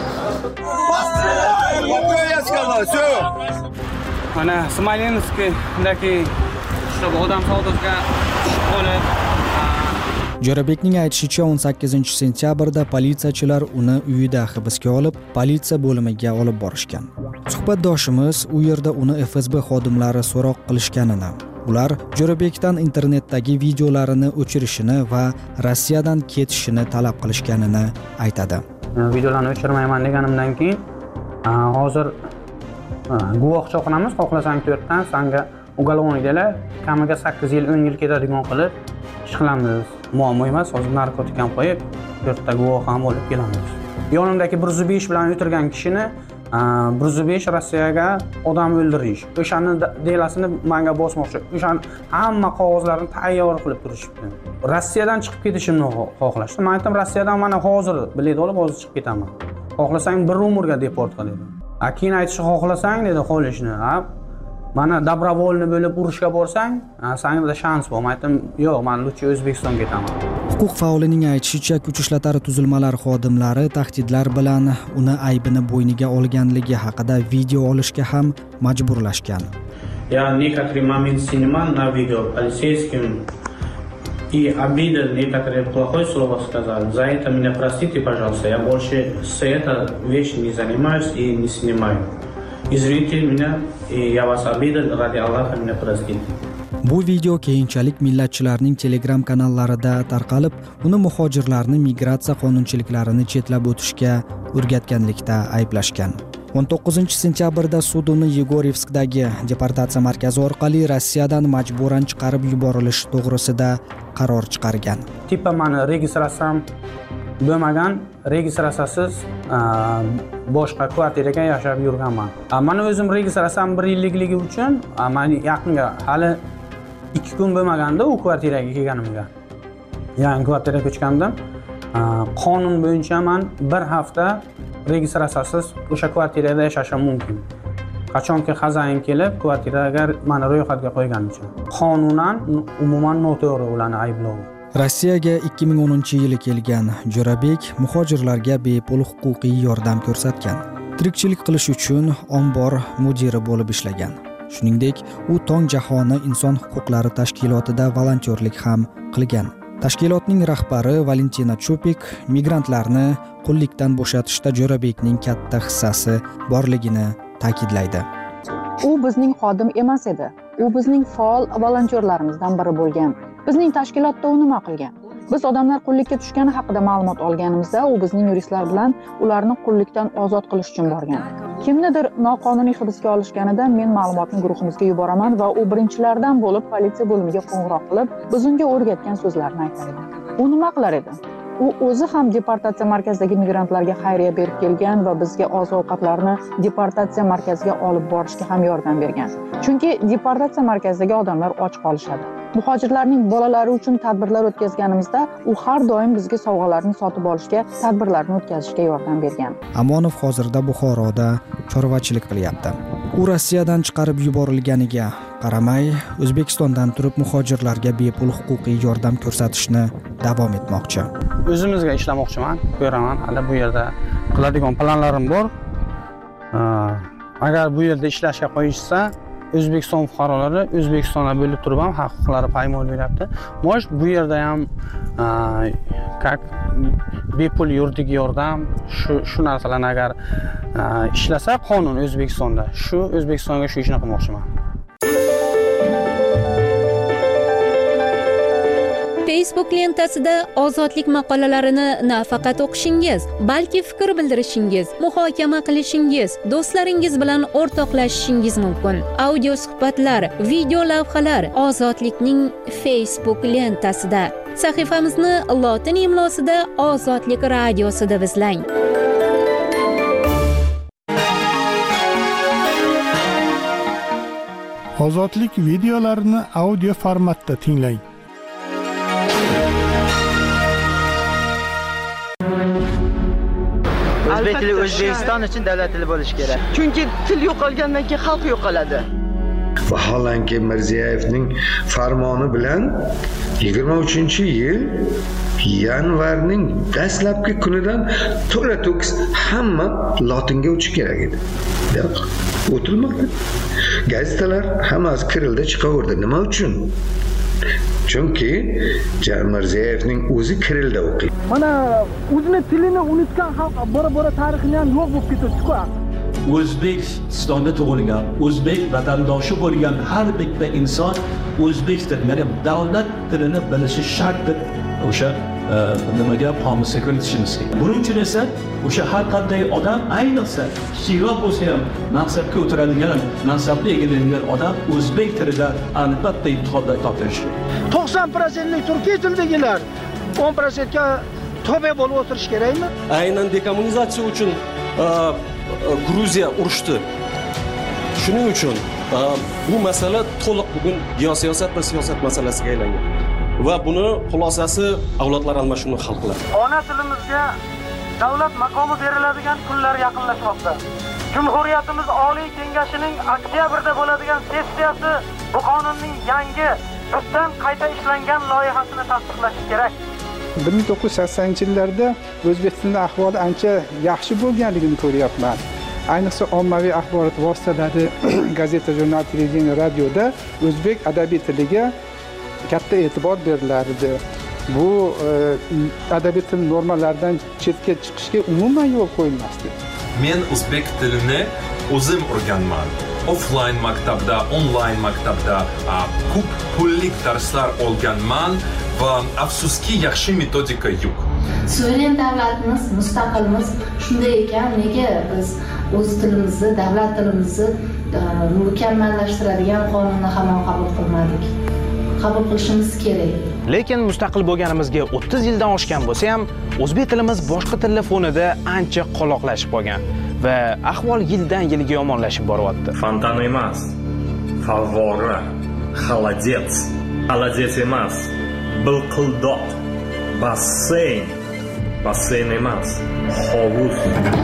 Mana Smolenskdagi shu odam savdosiga qolib. Jo'rabekning aytishicha, o'n sakkizinchi sentyabrda politsiyachilar uni uyida hibsga olib, politsiya bo'limiga olib borishgan. Suhbatdoshimiz u yerda uni F S B xodimlari so'roq qilishganini, ular Jo'rabekdan internetdagi videolarini o'chirishini va Rossiyadan ketishini talab qilishganini aytadi. Videolarni o'chirmayman deganimdan keyin hozir guvohcha qilamiz, xohlasang to'rtdan, senga uголовный delar, kamiga sakkiz yil, o'n yil ketadigan qilib ish qilamiz. Muammo emas, hozir narkotik ham qo'yib, to'rtta guvoh ham olib kelamiz. Yonimdagi bir yuz besh bilan o'tirgan kishini bir yuz besh Rossiyaga odam o'ldirish, o'shani delasini menga bosmoqchi. O'shan hamma qog'ozlarini tayyor qilib turishibdi. Rossiyadan chiqib ketishimni xohlashdi. Men aytdim, Rossiyadan mana hozir bilet olib hozir chiqib ketaman. Xohlasang bir umrga deport qil dedi. A keyin aytishni xohlasang dedi, qolishni. Ha, mana добровольный bo'lib urushga borsang, senda shans bor. Men aytdim, yo'q, men lutchi O'zbekistonga ketaman. Huquq faolining aytishicha, kuch ishlatar tuzilmalar xodimlari tahdidlar bilan uni aybini bo'yniga olganligi haqida video olishga ham majburlashgan. Я некоторый момент снимал на видео полицейским и обидел, некоторые плохое слово сказал. За это меня простите, пожалуйста. Я больше с этой вещью не занимаюсь и не снимаю. Извините меня, и я вас обидел, ради Аллаха меня простите. Bu video keyinchalik millatchilarning Telegram kanallarida tarqalib, uni muhojirlarni migratsiya qonunchiliklarini chetlab o'tishga o'rgatganlikda ayblashgan. o'n to'qqizinchi sentyabrda sud uni Yegorevskdagi deportatsiya markazi orqali Rossiyadan majburan chiqarib yuborilish to'g'risida qaror chiqargan. Tipa meni registratsiyam bo'lmagan, registratsiyasiz boshqa kvartiraga yashab yurganman. Mana o'zim registratsiyam bir yillikligi uchun, men yaqinga hali ikki kun bo'lmaganda u kvartiraga kelganimga. Yangi kvartiraga ko'chgandim. Qonun bo'yicha men bir hafta registratsiyasiz o'sha kvartirada yashashim mumkin. Qachonki xazayin kelib, kvartiraga meni ro'yxatga qo'ygan uchun. Qonunan umuman noto'g'ri ularni ayblovi. Rossiyaga ikki ming o'ninchi yili kelgan Jo'rabek muhojirlarga bepul huquqiy yordam ko'rsatgan. Tirikchilik qilish uchun ombor mudiri bo'lib ishlagan. Shuningdek, u Tong jahoni inson huquqlari tashkilotida volontyorlik ham qilgan. Tashkilotning rahbari Valentina Chupik migrantlarni qullikdan bo'shatishda Jo'rabekning katta hissasi borligini ta'kidlaydi. U bizning xodim emas edi. U bizning faol volontyorlarimizdan biri bo'lgan. Bizning tashkilotda u nima qilgan? Biz odamlar qullikka tushgani haqida ma'lumot olganimizda, u bizning yuristlar bilan ularni qullikdan ozod qilish uchun borgan. Kimnidir noqonuniy hibsga olishganida men ma'lumotni guruhimizga yuboraman va u birinchilardan bo'lib politsiya bo'limiga qo'ng'iroq qilib, biz unga o'rgatgan so'zlarni aytar edi. U nima qilar edi? U o'zi ham deportatsiya markazidagi migrantlarga xayriya berib kelgan va bizga oziq-ovqatlarni deportatsiya markaziga olib borishga ham yordam bergan. Chunki deportatsiya markazidagi odamlar och qolishadi. Muhojirlarning bolalari uchun tadbirlar o'tkazganimizda u har doim bizga sovg'alarni sotib olishga, tadbirlarni o'tkazishga yordam bergan. Amonov hozirda Buxoroda chorvachilik qilyapti. U Rossiyadan chiqarib yuborilganiga qaramay, O'zbekistondan turib muhojirlarga bepul huquqiy yordam ko'rsatishni davom etmoqchi. O'zimizga ishlamoqchiman, ko'raman, hali bu yerda qiladigan planlarim bor. Agar bu yerda ishlashga qo'yishsa, O'zbekiston fuqarolari O'zbekistonda bo'lib turib ham haq-huquqlari poymol bo'lyapti. Mosh bu yerda ham как bepul yuridik yordam shu shu narsalarni agar ishlasa qonun O'zbekistonda, shu O'zbekistonga shu ishni qilmoqchiman. Facebook lentasida ozodlik maqolalarini nafaqat o'qishingiz, balki fikr bildirishingiz, muhokama qilishingiz, do'stlaringiz bilan o'rtoqlashishingiz mumkin. Audio suhbatlar, video lavhalar Ozodlikning Facebook lentasida. Sahifamizni lotin imlosida Ozodlik radiosi deb izlang. Ozodlik videolarini audio formatda tinglang. O'zbek tili O'zbekiston uchun davlat tili bo'lishi kerak. Chunki til yo'qolgandan keyin xalq yo'qoladi. Vaholanki Mirziyevning farmoni bilan yigirma uchinchi yil yanvarning dastlabki kunidan to'la to'kis hamma lotinga o'tishi kerak edi. Yo'q, o'tilmadi. Gazetalar hammasi kirilda chiqaverdi. Nima uchun? Chunki Mirziyevning o'zi kirilda o'qiydi. Mana o'zini tilini unutgan xalq bora-bora tarixini ham yo'q bo'lib ketdi-ku. O'zbekistonda tug'ilgan, o'zbek vatandoshi bo'lgan har bitta inson o'zbek tilini, davlat tilini bilishi shartdir. O'sha nimaga qomusga kiritishimiz kerak. Buning uchun esa o'sha har qanday odam, ayniqsa kichikroq bo'lsa ham mansabga o'tiradigan, mansabga egalangan odam o'zbek tilida albatta imtihonda topshirishi kerak. to'qson prosentlik turkiy tildagilar o'n prosentga tobe bo'lib o'tirish kerakmi? Aynan dekommunizatsiya uchun Gruziya urushdi. Shuning uchun bu masala to'liq bugun geosiyosat va siyosat masalasiga aylangan. Va buni xulosasi avlodlar almashinuvini hal qiladi. Ona tilimizga davlat maqomi beriladigan kunlar yaqinlashmoqda. Jumhuriyatimiz Oliy Kengashining oktyabrda bo'ladigan sessiyasi bu qonunning yangi tubdan qayta ishlangan loyihasini tasdiqlashi kerak. bir ming to'qqiz yuz saksonninchi yillarda o'zbek tilining ahvoli ancha yaxshi bo'lganligini ko'ryapman. Ayniqsa ommaviy axborot vositalari, gazeta, jurnal, televideniya, radioda o'zbek adabiy tiliga katta e'tibor berilardi. Bu adabiy til normalaridan chetga chiqishga umuman yo'l qo'yilmasdi. Men o'zbek tilini o'zim o'rganman. Offline maktabda, onlayn maktabda ko'p pullik darslar olganman va afsuski yaxshi metodika yo'q. Suveren davlatimiz, mustaqilmiz shunday ekan, nega biz o'z tilimizni, davlat tilimizni mukammallashtiradigan qonunni hamon qabul qilmadik? Qabul qilishimiz kerak. Lekin mustaqil bo'lganimizga o'ttiz yildan oshgan bo'lsa ham, o'zbek tilimiz boshqa tillar fonida ancha qoloqlashib qolgan va ahvol yildan yilga yomonlashib boryapti. Fontan emas, favvora, xolodets, xolodets emas, bilqildoq, basseyn, basseyn emas, hovuz.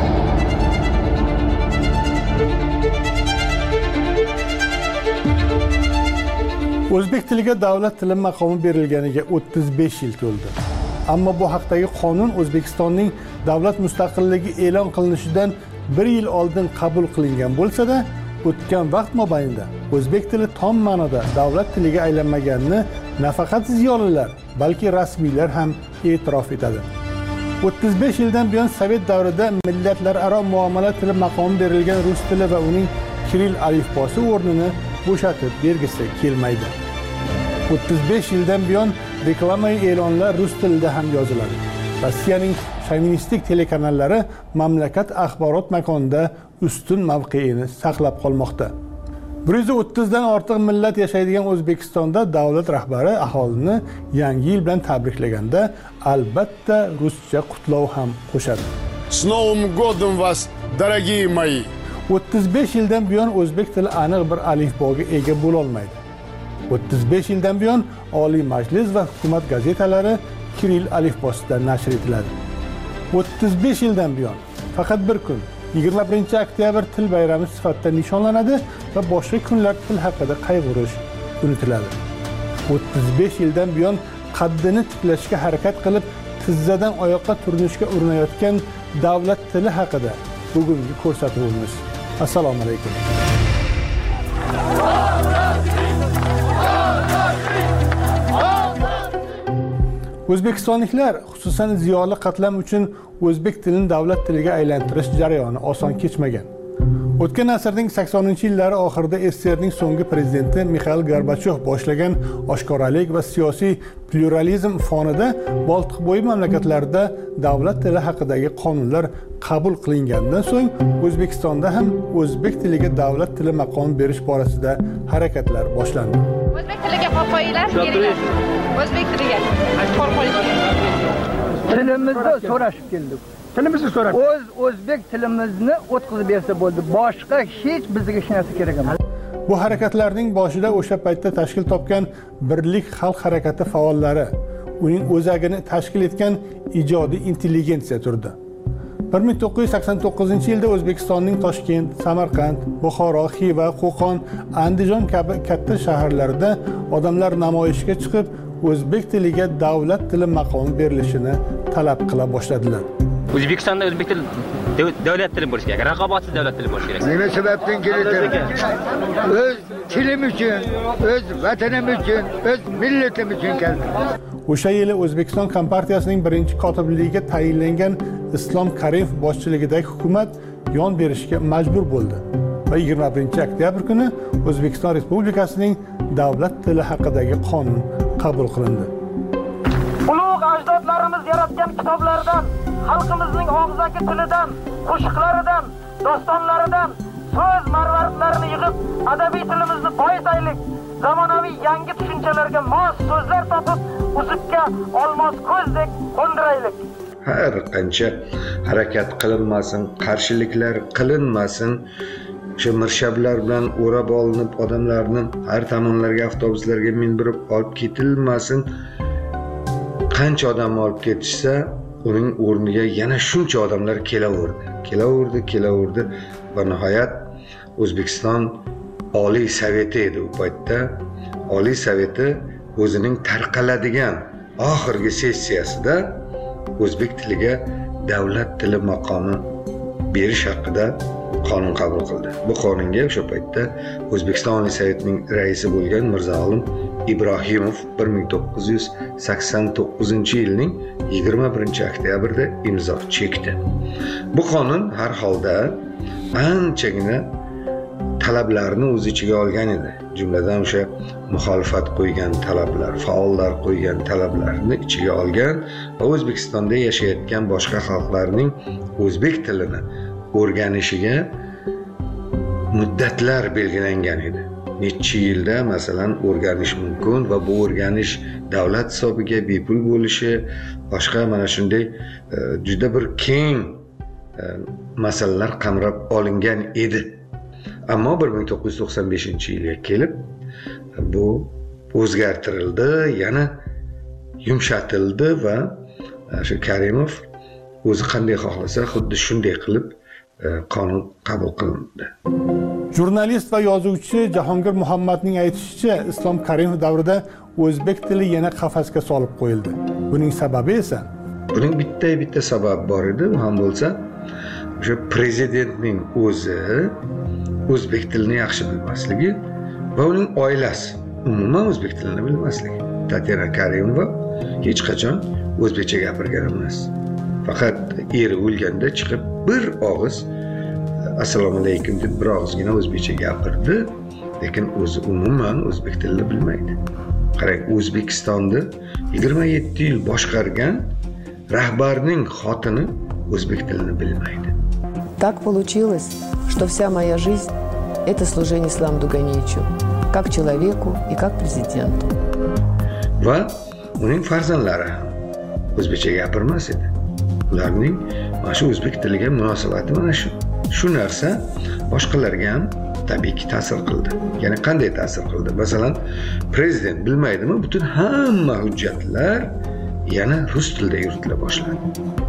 O'zbek tiliga davlat tili maqomi berilganiga o'ttiz besh yil to'ldi. Ammo bu haqdagi qonun O'zbekistonning davlat mustaqilligi e'lon qilinishidan bir yil oldin qabul qilingan bo'lsa-da, o'tgan vaqt mobaynida o'zbek tili tom ma'noda davlat tiliga aylanmaganini nafaqat ziyolilar, balki rasmiylar ham e'tirof etadi. o'ttiz besh yildan buyon Sovet davrida millatlararo muomala tili maqomi berilgan rus tili va uning kiril alifbosi o'rnini bo'shatib bergisi kelmaydi. o'ttiz besh yildan buyon reklama e'lonlar rus tilida ham yoziladi. Rossiyaning shovinistik telekanallari mamlakat axborot makonida ustun mavqeini saqlab qolmoqda. bir yuz o'ttiz dan ortiq millat yashaydigan O'zbekistonda davlat rahbari aholini yangi yil bilan tabriklaganda albatta ruscha qutlov ham qo'shadi. С Новым годом вас, дорогие мои! o'ttiz besh yildan buyon o'zbek tili aniq bir alifboga ega bo'la olmaydi. o'ttiz besh yildan buyon Oliy Majlis va hukumat gazetalari kiril alifbosida nashr etiladi. o'ttiz besh yildan buyon faqat bir kun, yigirma birinchi oktyabr til bayrami sifatida nishonlanadi va boshqa kunlar til haqida qayg'urish unutiladi. o'ttiz besh yildan buyon qaddini tiklashga harakat qilib, tizzadan oyoqqa turinishga urinayotgan davlat tili haqida bugungi ko'rsatuvimiz. Assalomu alaykum. O'zbekistonliklar, xususan ziyoli qatlam uchun o'zbek tilini davlat tiliga aylantirish jarayoni oson kechmagan. O'tgan asrning saksoninchi yillari oxirida S S S Rning so'nggi prezidenti Mixail Gorbachyov boshlagan oshkoralik va siyosiy pluralizm fonida Boltiqbo'yi mamlakatlarida davlat tili haqidagi qonunlar qabul qilingandan so'ng O'zbekistonda ham o'zbek tiliga davlat tili maqomi berish borasida harakatlar boshlandi. O'zbek tiliga qo'l qo'yinglar, keling. O'zbek tiliga qo'l qo'ying. Tilimizni so'rashib keldik. Tilimizni so'rab. O'z o'zbek tilimizni o'tkazib bersa bo'ldi. Boshqa hech bizga hech narsa kerak emas. Bu harakatlarning boshida o'sha paytda tashkil topgan Birlik xalq harakati faollari, uning o'zagini tashkil etgan ijodiy intelligensiya turdi. bir ming to'qqiz yuz sakson to'qqizinchi yilda O'zbekistonning Toshkent, Samarqand, Buxoro, Xiva, Qo'qon, Andijon kabi katta shaharlarida odamlar namoyishga chiqib, o'zbek tiliga davlat tili maqomi berilishini talab qila boshladilar. O'zbekistonda o'zbek tili davlat tili bo'lishi kerak, raqobatsiz davlat tili bo'lishi kerak. Nima sababdan keladi? O'z tilim uchun, o'z vatanim uchun, o'z millatim uchun keldim. O'sha yili O'zbekiston Kompartiyasining birinchi kotibligiga tayinlangan Islom Karimov boshchiligidagi hukumat yon berishga majbur bo'ldi va yigirma birinchi oktyabr kuni O'zbekiston Respublikasining davlat tili haqidagi qonun qabul qilindi. Ulug' ajdodlarimiz yaratgan kitoblardan, xalqimizning og'zaki tilidan, qo'shiqlaridan, dostonlaridan so'z marvaridlarini yig'ib, adabiy tilimizni boyitaylik. Zamonaviy yangi tushunchalarga mos so'zlar topib, uzukka olmos ko'zdek qo'ndiraylik. Har qancha harakat qilinmasin, qarshiliklar qilinmasin, o'sha mirshablar bilan o'rab olinib, odamlarni har tomonlarga avtobuslarga mindirib olib ketilmasin. Qancha odam olib ketishsa, uning o'rniga yana shuncha odamlar kelaverdi. Kelaverdi, kelaverdi va nihoyat O'zbekiston Oliy Soveti edi u paytda. Oliy Soveti o'zining tarqaladigan oxirgi sessiyasida o'zbek tiliga davlat tili maqomi berish haqida qonun qabul qildi. Bu qonunga o'sha paytda O'zbekiston Oliy Sovetining raisi bo'lgan Mirzo-Olim Ibrohimov bir ming to'qqiz yuz sakson to'qqizinchi yilning yigirma birinchi oktyabrda imzo chekdi. Bu qonun har holda anchagina talablarni o'z ichiga olgan edi. Jumladan o'sha muxolifat qo'ygan talablar, faollar qo'ygan talablarni ichiga olgan va O'zbekistonda yashayotgan boshqa xalqlarning o'zbek tilini o'rganishiga muddatlar belgilangan edi. Necha yilda masalan o'rganish mumkin va bu o'rganish davlat hisobiga bepul bo'lishi, boshqa mana shunday juda bir keng masalalar qamrab olingan edi. Ammo bir ming to'qqiz yuz to'qson beshinchi yilga kelib bu o'zgartirildi, yana yumshatildi va shu Karimov o'zi qanday xohlasa xuddi shunday qilib qonun qabul qilindi. Jurnalist va yozuvchi Jahongir Muhammadning aytishicha, Islom Karimov davrida o'zbek tili yana qafasga solib qo'yildi. Buning sababi esa, buning bitta bitta sababi bor edi, u ham bo'lsa, o'sha prezidentning o'zi o'zbek tilini yaxshi bilmasligi va uning oilasi umuman o'zbek tilini bilmasligi. Tatyana Karimova hech qachon o'zbekcha gapirgan emas. Faqat eri o'lganda chiqib bir og'iz assalomu alaykum deb bir og'izgina o'zbekcha gapirdi, lekin o'zi umuman o'zbek tilini bilmaydi. Qarang, O'zbekistonni yigirma yetti yil boshqargan rahbarning xotini o'zbek tilini bilmaydi. Так получилось, что вся моя жизнь – это служение Исламу Дуганичу, как человеку и как президенту. Va uning farzandlari o'zbekcha gapirmas edi. Ularning mana shu o'zbek tiliga munosabati mana shu. Shu narsa boshqalarga ham tabiiyki ta'sir qildi. Ya'ni qanday ta'sir qildi? Masalan, prezident bilmaydimi, butun hamma hujjatlar yana rus tilida yuritila boshladi.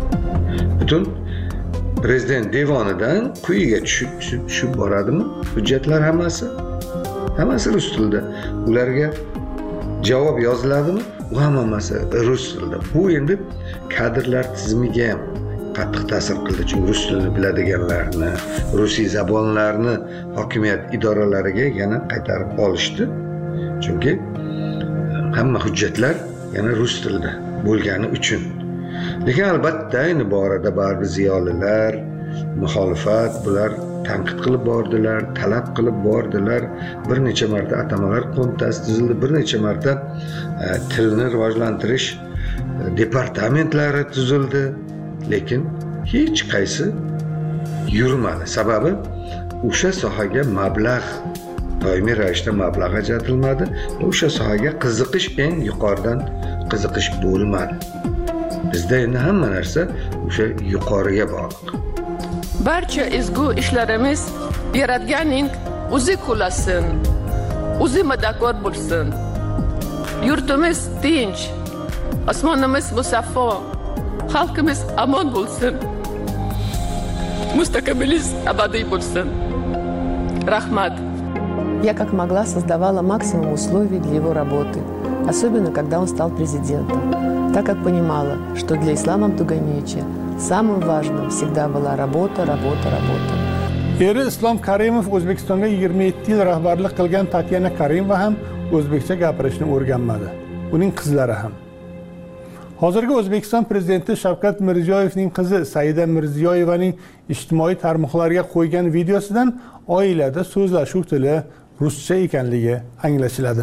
Butun prezident devonidan quyiga tushib tushib tushib boradimi? Hujjatlar hammasi hammasi rus tilida. Ularga javob yoziladimi? Bu hammasi rus tilida. Bu endi kadrlar tizimiga ham qattiq ta'sir qildi. Chunki rus tilini biladiganlarni, rusiy zabonlarni hokimiyat idoralariga yana qaytarib olishdi. Chunki hamma hujjatlar yana rus tilida bo'lgani uchun. Lekin albatta ayni borada baribir ziyolilar, muxolifat bular tanqid qilib bordilar, talab qilib bordilar. Bir necha marta atamalar qo'mitasi tuzildi, bir necha marta e, tilni rivojlantirish e, departamentlari tuzildi. Lekin hech qaysi yurmadi. Sababi o'sha sohaga mablag' doimiy ravishda mablag' ajratilmadi. O'sha sohaga qiziqish eng yuqoridan qiziqish bo'lmadi. Bizda endi hamma narsa o'sha yuqoriga bog'liq. Barcha ezgu ishlarimiz Yaratganning o'zi qo'llasin, o'zi madadkor bo'lsin. Yurtimiz tinch, osmonimiz musaffo, xalqimiz omon bo'lsin. Mustaqilimiz abadiy bo'lsin. Rahmat. Я как могла создавала максимум условий для его работы, особенно когда он стал президентом, так как понимала, что для Ислама Абдуганиевича самым важным всегда была работа, работа, работа. Eri Islom Karimov O'zbekistonga yigirma yetti yil rahbarlik qilgan Tatyana Karimova ham o'zbekcha gapirishni o'rganmadi. Uning qizlari ham. Hozirgi O'zbekiston prezidenti Shavkat Mirziyoyevning qizi Saida Mirziyoyevaning ijtimoiy tarmoqlarga qo'ygan videosidan oilada so'zlashuv tili ruscha ekanligi anglashiladi.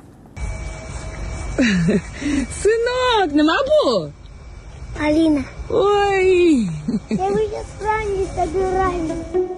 Сынок, nima bu? Alina. Oy. Я уже странник собираю.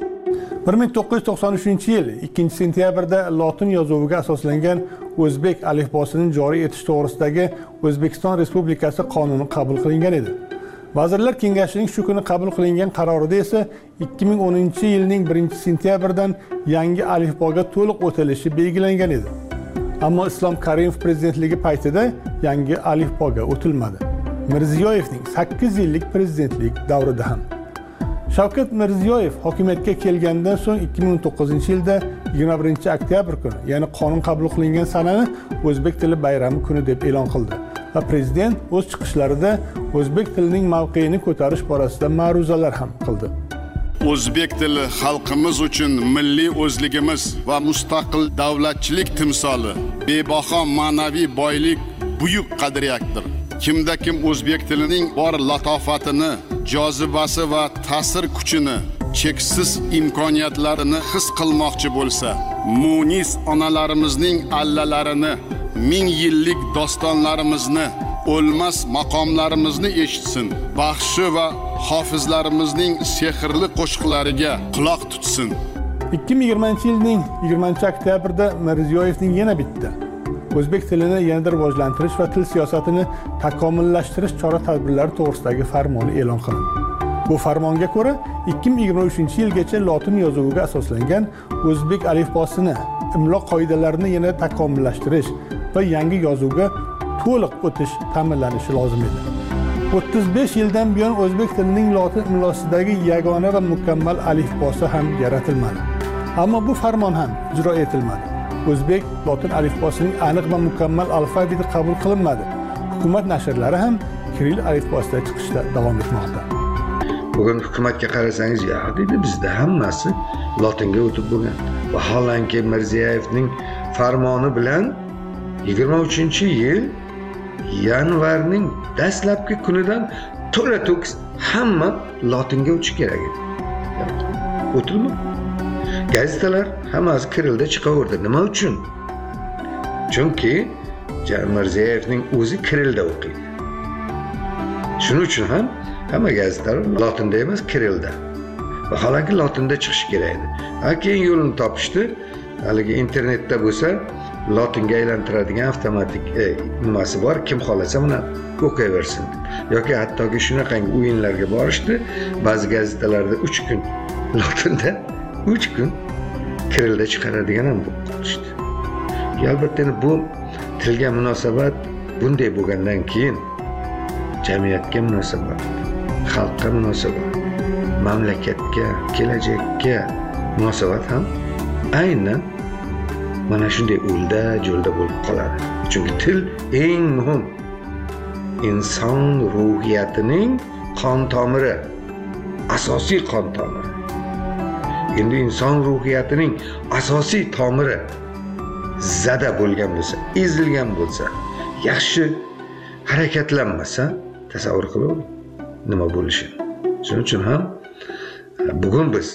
bir ming to'qqiz yuz to'qson uchinchi yil ikkinchi sentyabrda lotin yozuviga asoslangan o'zbek alifbosining joriy etish to'g'risidagi O'zbekiston Respublikasi qonuni qabul qilingan edi. Vazirlar Kengashining shu kuni qabul qilingan qarorida esa ikki ming o'ninchi yilning birinchi sentyabridan yangi alifboga to'liq o'tilishi belgilangan edi. Ammo Islom Karimov prezidentligi paytida yangi alifboga o'tilmadi. Mirziyoyevning sakkiz yillik prezidentlik davrida ham. Shavkat Mirziyoyev hokimiyatga kelgandan so'ng ikki ming o'n to'qqizinchi yilda yigirma birinchi oktyabr kuni, ya'ni qonun qabul qilingan sanani o'zbek tili bayrami kuni deb e'lon qildi. Va prezident o'z chiqishlarida o'zbek tilining mavqeini ko'tarish borasida ma'ruzalar ham qildi. O'zbek tili xalqimiz uchun milliy o'zligimiz va mustaqil davlatchilik timsoli, bebaho ma'naviy boylik, buyuk qadriyatdir. Kimda kim o'zbek tilining bor latofatini, jozibasi va ta'sir kuchini, cheksiz imkoniyatlarini his qilmoqchi bo'lsa, munis onalarimizning allalarini, ming yillik dostonlarimizni, o'lmas maqomlarimizni eshitsin, baxshi va hofizlarimizning sehrli qo'shiqlariga quloq tutsin. ikki ming yigirmanchi yilning yigirmanchi oktyabrda Mirziyoyevning yana bitta o'zbek tilini yanada rivojlantirish va til siyosatini takomillashtirish chora-tadbirlari to'g'risidagi farmoni e'lon qilindi. Bu farmonga ko'ra ikki ming yigirma uchinchi yilgacha lotin yozuviga asoslangan o'zbek alifbosini, imlo qoidalarini yana takomillashtirish va yangi yozuvga to'liq o'tish ta'minlanishi lozim edi. o'ttiz besh yildan buyon o'zbek tilining lotin imlosidagi yagona va mukammal alifbosi ham yaratilmadi. Ammo bu farmon ham ijro etilmadi. O'zbek lotin alifbosining aniq va mukammal alfabeti qabul qilinmadi. Hukumat nashrlari ham kiril alifbosida chiqishda davom etmoqda. Bugun hukumatga qarasangiz, ya deydi, bizda hammasi lotinga o'tib bo'lgan. Vaholanki Mirziyoyevning farmoni bilan yigirma uchinchi yil yanvarning dastlabki kunidan to'la to'kis hamma lotinga o'tish kerak edi. O'tildi. Gazetalar hammasi kirilda chiqaverdi. Nima uchun? Chunki Mirziyoyevning o'zi kirilda o'qiydi. Shuning uchun ham hamma gazetalar lotinda emas, kirilda. Vaholanki lotinda chiqishi kerak edi. Ha, keyin yo'lini topishdi. Haligi internetda bo'lsa lotinga aylantiradigan avtomatik e, nimasi bor, kim xohlasa buni o'qiyversin. Yoki hattoki shunaqangi o'yinlarga borishdi. Ba'zi gazetalarda uch kun lotinda, uch kun kirilda chiqaradigan ham bo'lishdi. Albatta bu tilga munosabat bunday bo'lgandan keyin jamiyatga munosabat, xalqqa munosabat, mamlakatga, kelajakka munosabat ham aynan mana shunday o'lda jo'lda bo'lib qoladi. Chunki til eng muhim inson ruhiyatining qon tomiri, asosiy qon tomiri. Endi inson ruhiyatining asosiy tomiri zada bo'lgan bo'lsa, ezilgan bo'lsa, yaxshi harakatlanmasa tasavvur qiling nima bo'lishini. Shuning uchun ham bugun biz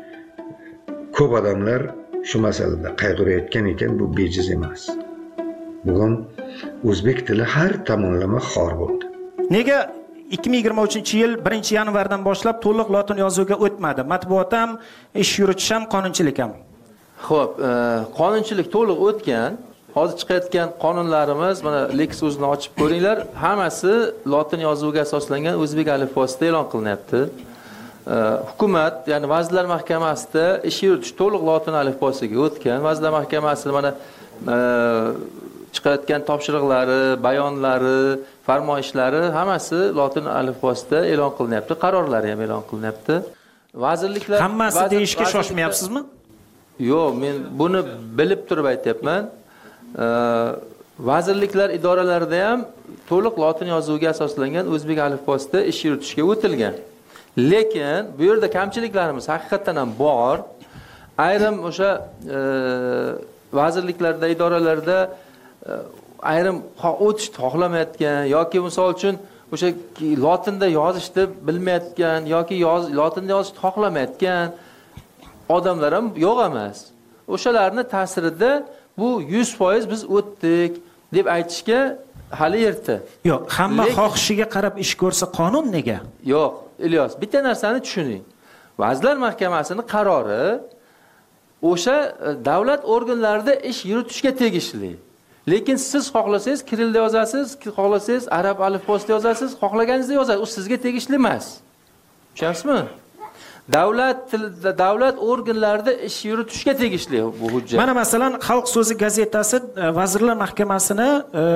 ko'p odamlar shu masalada qayg'urayotgan ekan, bu bejiz emas. Bugun o'zbek tili har tomonlama xor bo'ldi. Nega ikki ming yigirma uchinchi yil birinchi yanvardan boshlab to'liq lotin yozuviga o'tmadi? Matbuot ham, ish yuritish ham, qonunchilik ham. Xo'p, qonunchilik to'liq o'tgan. Hozir chiqayotgan qonunlarimiz, mana Lex o'zini ochib ko'ringlar, hammasi lotin yozuviga asoslangan o'zbek alifbosida e'lon qilinyapti. Hukumat, ya'ni Vazirlar Mahkamasida ish yuritish to'liq lotin alifbosiga o'tgan. Vazirlar Mahkamasi mana chiqayotgan topshiriqlari, bayonlari, farmoyishlari hammasi lotin alifbosida e'lon qilinyapti, qarorlari ham e'lon qilinyapti. Vazirliklar hammasi deyishga shoshmayapsizmi? Yo'q, men buni bilib turib aytyapman. Vazirliklar idoralarida ham to'liq lotin yozuviga asoslangan o'zbek alifbosida ish yuritishga o'tilgan. Lekin bu yerda kamchiliklarimiz haqiqatan ham bor. Ayrim o'sha vazirliklarda, idoralarda ayrim o'tishni xohlamayotgan yoki misol uchun o'sha lotinda yozishni bilmayotgan yoki lotinda yozishni xohlamayotgan odamlar ham yo'q emas. O'shalarni ta'sirida bu yuz foiz biz o'tdik deb aytishga hali erta. Yo'q, hamma xohishiga qarab ish ko'rsa qonun nega? Yo'q, Ilyos, bitta narsani tushuning. Vazirlar Mahkamasining qarori o'sha davlat organlarida ish yuritishga tegishli. Lekin siz xohlasangiz kirilda yozasiz, xohlasangiz arab alifbosida yozasiz, xohlaganingizda yozasiz. U sizga tegishli emas. Tushunyapsizmi? Davlat davlat organlarida ish yuritishga tegishli bu hujjat. Mana masalan, Xalq so'zi gazetasi Vazirlar Mahkamasini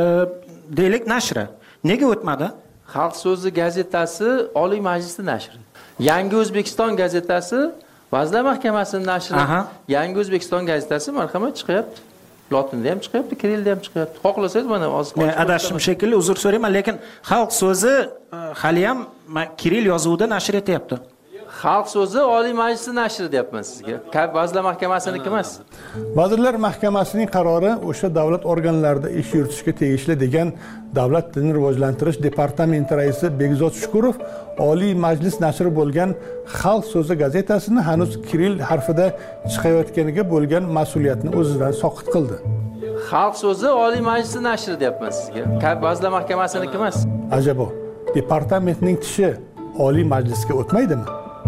deylik nashri nega o'tmadi? Xalq so'zi gazetasi Oliy Majlisning nashri. Yangi O'zbekiston gazetasi Vazirlar Mahkamasining nashri. Yangi O'zbekiston gazetasi marhamat chiqyapti. Lotinda ham chiqyapti, kirilda ham chiqyapti. Xohlasangiz mana hozir adashim shekilli, uzr so'rayman, lekin Xalq so'zi hali ham kiril yozuvida nashr etyapti. Xalq so'zi Oliy Majlisning nashri deyapman sizga. Vazirlar Mahkamasiniki emas. Vazirlar Mahkamasining qarori o'sha davlat organlarida ish yuritishga tegishli degan Davlat tilini rivojlantirish departamenti raisi Begzod Shukurov Oliy Majlis nashri bo'lgan Xalq so'zi gazetasini hanuz kiril harfida chiqayotganiga bo'lgan mas'uliyatni o'zidan soqit qildi. Xalq so'zi Oliy Majlisning nashri deyapman sizga. Vazirlar Mahkamasiniki emas. Ajabo, departamentning tishi Oliy Majlisga o'tmaydimi?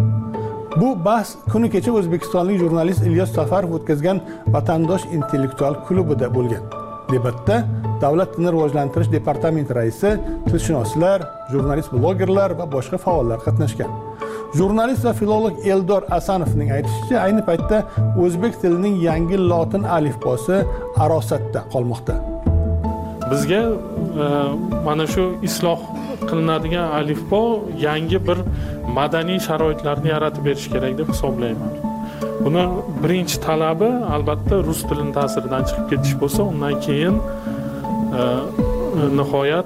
Bu bahs kuni kecha o'zbekistonlik jurnalist Ilyos Safarov o'tkazgan Vatandosh intellektual klubida bo'lgan. Debatda Davlat tilini rivojlantirish departamenti raisi, tilshunoslar, jurnalist blogerlar va boshqa faollar qatnashgan. Jurnalist va filolog Eldor Asanovning aytishicha, ayni paytda o'zbek tilining yangi lotin alifbosi arosatda qolmoqda. Bizga mana shu isloh qilinadigan alifbo yangi bir madaniy sharoitlarni yaratib berish kerak deb hisoblayman. Buni birinchi talabi albatta rus tilining ta'siridan chiqib ketish bo'lsa, undan keyin nihoyat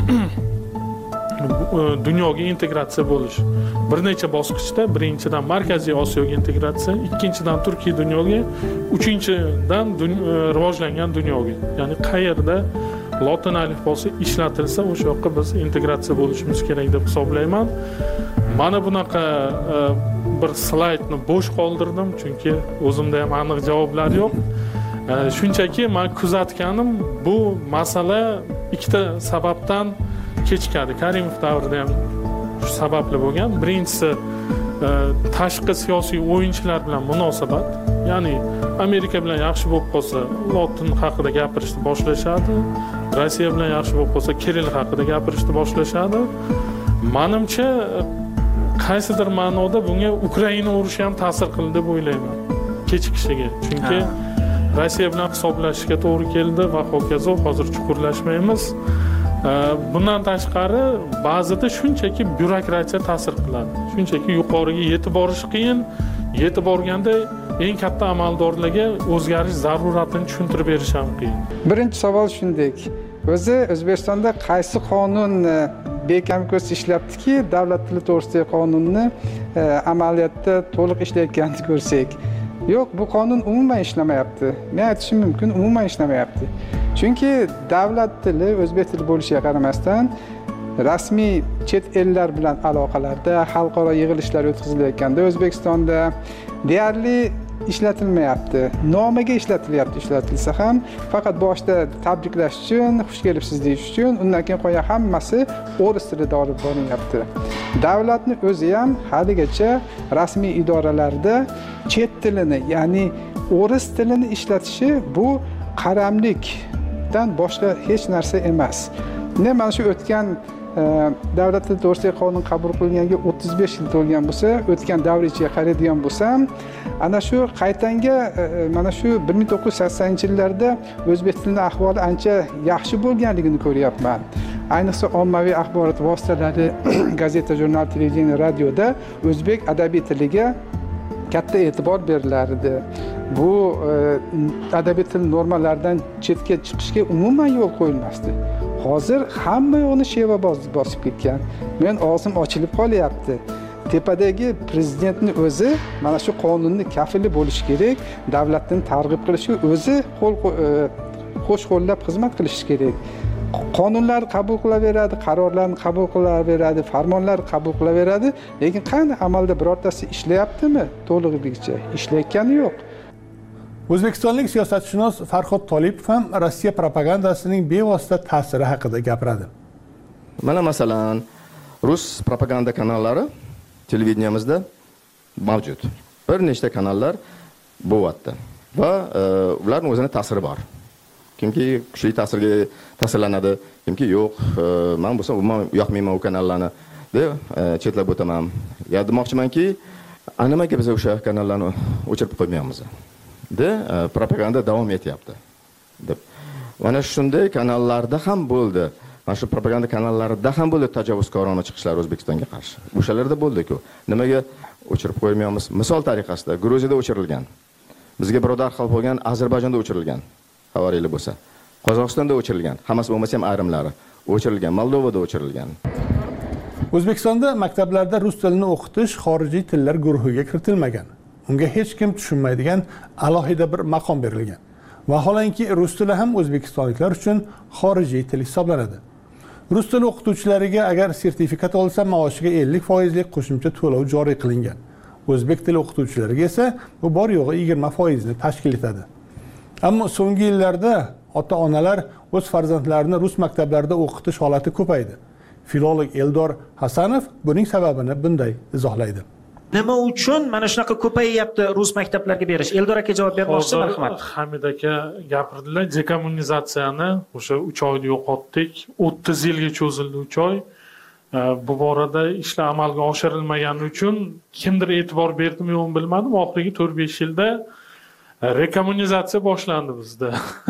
dunyoga integratsiya bo'lish. Bir necha bosqichda birinchidan Markaziy Osiyoga integratsiya, ikkinchidan Turkiya dunyoga, uchinchidan rivojlangan dunyoga. Ya'ni qayerda lotin alifbosi ishlatilsa, o'sha yoqqa biz integratsiya bo'lishimiz kerak deb hisoblayman. Mana bunaqa bir slaydni bo'sh qoldirdim, chunki o'zimda ham aniq javoblar yo'q. Shunchaki men kuzatganim, bu masala ikkita sababdan kechikadi. Karimov davrida ham shu sababli bo'lgan. Birinchisi tashqi siyosiy o'yinchilar bilan munosabat. Ya'ni Amerika bilan yaxshi bo'lib qolsa, lotin haqida gapirishni boshlashadi. Rossiya bilan yaxshi bo'lib qolsa, kiril haqida gapirishni boshlashadi. Menimcha qaysidir ma'noda bunga Ukraina urushi ham ta'sir qildi deb o'ylayman. Kechikishiga. Chunki Rossiya bilan hisoblashishga to'g'ri keldi va hokazo, hozir chuqurlashmaymiz. Bundan tashqari ba'zida shunchaki byurokratiya ta'sir qiladi. Shunchaki yuqoriga yetib borish qiyin, yetib borganda eng katta amaldorlarga o'zgarish zaruratini tushuntirib berish ham qiyin. Birinchi savol shunday. O'zi O'zbekistonda qaysi qonun bekam ko'z ishlatdiki, davlat tili to'g'risidagi qonunni amaliyotda to'liq ishlayotganini ko'rsak. Yo'q, bu qonun umuman ishlamayapti. Men aytishim mumkin, umuman ishlamayapti. Chunki davlat tili o'zbek tili bo'lishiga qaramasdan rasmiy chet ellar bilan aloqalarda, xalqaro yig'ilishlar o'tkazilayotganda O'zbekistonda deyarli ishlatilmayapti. Nomiga ishlatilyapti, ishlatilsa ham faqat boshda tabriklash uchun, xush kelibsiz deyish uchun, undan keyin qo'ya hammasi o'ris tilida olib borilyapti. Davlatning o'zi ham haligacha rasmiy idoralarda chet tilini, ya'ni o'ris tilini ishlatishi bu qaramlikdan boshqa hech narsa emas. Ne mana shu o'tgan davlat tili to'g'risidagi qonun qabul qilinganiga o'ttiz besh yil to'lgan bo'lsa, o'tgan davr ichiga qaraydigan bo'lsam, ana shu qaytanga mana shu bir ming to'qqiz yuz saksonninchi yillarda o'zbek tilining ahvoli ancha yaxshi bo'lganligini ko'ryapman. Ayniqsa ommaviy axborot vositalari, gazeta, jurnal, televideniya, radioda o'zbek adabiy tiliga katta e'tibor berilardi. Bu adabiy til normalaridan chetga chiqishga umuman yo'l qo'yilmasdi. Hozir hamma yo'qni sheva bosib ketgan. Men og'zim ochilib qolyapti. Tepadagi prezidentning o'zi mana shu qonunni kafili bo'lishi kerak, davlatni targ'ib qilishga o'zi qo'l qo'sh qo'llab xizmat qilishi kerak. Qonunlar qabul qilaveradi, qarorlarni qabul qilaveradi, farmonlar qabul qilaveradi, lekin qani amalda birortasi ishlayaptimi? To'lig'icha ishlayotgani yo'q. O'zbekistonlik siyosatshunos Farhod Tolipov ham Rossiya propagandasining bevosita ta'siri haqida gapiradi. Mana masalan, rus propaganda kanallari televideniyamizda mavjud. Bir nechta kanallar bo'lyapti va ularning o'zining ta'siri bor. Kimki kuchli ta'sirga ta'sirlanadi, kimki yo'q, men bo'lsa umuman yoqmayman u kanallarni deb chetlab o'taman. Ya demoqchimanki, nimaga biz o'sha kanallarni o'chirib qo'ymaymiz? De propaganda davom etyapti deb. Mana shunday kanallarda ham bo'ldi. Mana shu propaganda kanallarida ham bo'ldi tajovuzkorona chiqishlar O'zbekistonga qarshi. O'shalarda bo'ldi-ku. Nimaga o'chirib qo'ymaymiz? Misol tariqasida Gruziyada o'chirilgan. Bizga birodar xalq bo'lgan Ozarbayjonda o'chirilgan. Xabaringiz bo'lsa. Qozog'istonda o'chirilgan. Hammasi bo'lmasa ham ayrimlari o'chirilgan. Moldovada o'chirilgan. O'zbekistonda maktablarda rus tilini o'qitish xorijiy tillar guruhiga kiritilmagan. Unga hech kim tushunmaydigan alohida bir maqom berilgan. Vaholanki rus tili ham o'zbekistonliklar uchun xorijiy til hisoblanadi. Rus tili o'qituvchilariga agar sertifikat olsa, maoshiga ellik foiz lik qo'shimcha to'lov joriy qilingan. O'zbek tili o'qituvchilariga esa bu bor yo'g'i yigirma foiz ni tashkil etadi. Ammo so'nggi yillarda ota-onalar o'z farzandlarini rus maktablarida o'qitish holati ko'paydi. Filolog Eldor Hasanov buning sababini bunday izohlaydi. Nima uchun mana shunaqa ko'payyapti rus maktablarga berish? Eldor aka javob bermoqchi, marhamat. Hamid aka gapirdilar, dekommunizatsiyani o'sha uch oyda yo'qotdik. o'ttiz yilga cho'zildi uch oy. Bu borada ishlar amalga oshirilmagani uchun kimdir e'tibor berdimi yo'qmi bilmadim. Oxirgi to'rt besh yilda rekommunizatsiya boshlandi bizda.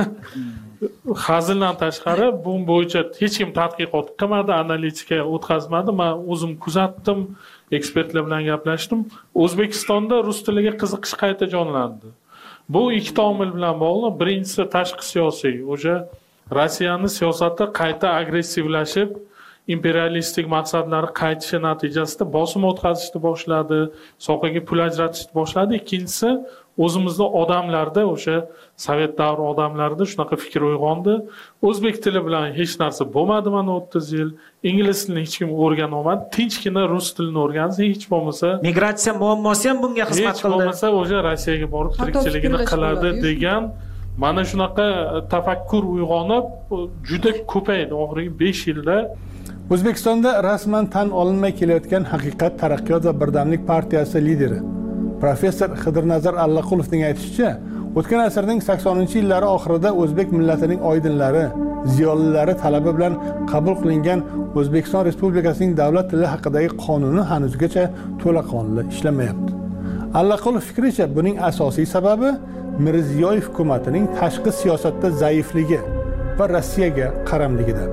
Hazildan tashqari bu bo'yicha hech kim tadqiqot qilmadi, analitika o'tkazmadi. Men o'zim kuzatdim, ekspertlar bilan gaplashdim. O'zbekistonda rus tiliga qiziqish qayta jonlandi. Bu ikki omil bilan bog'liq. Birinchisi tashqi siyosiy. O'sha Rossiyaning siyosati qayta agressivlashib, imperialistik maqsadlari qaytishi natijasida bosim o'tkazishni boshladi, sohaga pul ajratishni boshladi. Ikkinchisi o'zimizda odamlarda, o'sha sovet davri odamlarida shunaqa fikr uyg'ondi. O'zbek tili bilan hech narsa bo'lmadi mana o'ttiz yil. Ingliz tilini hech kim o'rgana olmadi. Tinchgina rus tilini o'rgansa, hech bo'lmasa migratsiya muammosi ham bunga xizmat qildi. Hech bo'lmasa o'sha Rossiyaga borib tirikchiligini qiladi degan mana shunaqa tafakkur uyg'onib, juda ko'paydi oxirgi besh yilda. O'zbekistonda rasman tan olinmay kelayotgan Haqiqat, Taraqqiyot va Birdamlik partiyasi lideri professor Xidirnazar Allaqulovning aytishicha, o'tgan asrning saksoninchi yillari oxirida o'zbek millatining oydinlari, ziyolilari talabi bilan qabul qilingan O'zbekiston Respublikasining davlat tili haqidagi qonuni hanuzgacha to'laqonli ishlamayapti. Allaqulov fikricha, buning asosiy sababi Mirziyoyev hukumatining tashqi siyosatda zaifligi va Rossiyaga qaramligidir.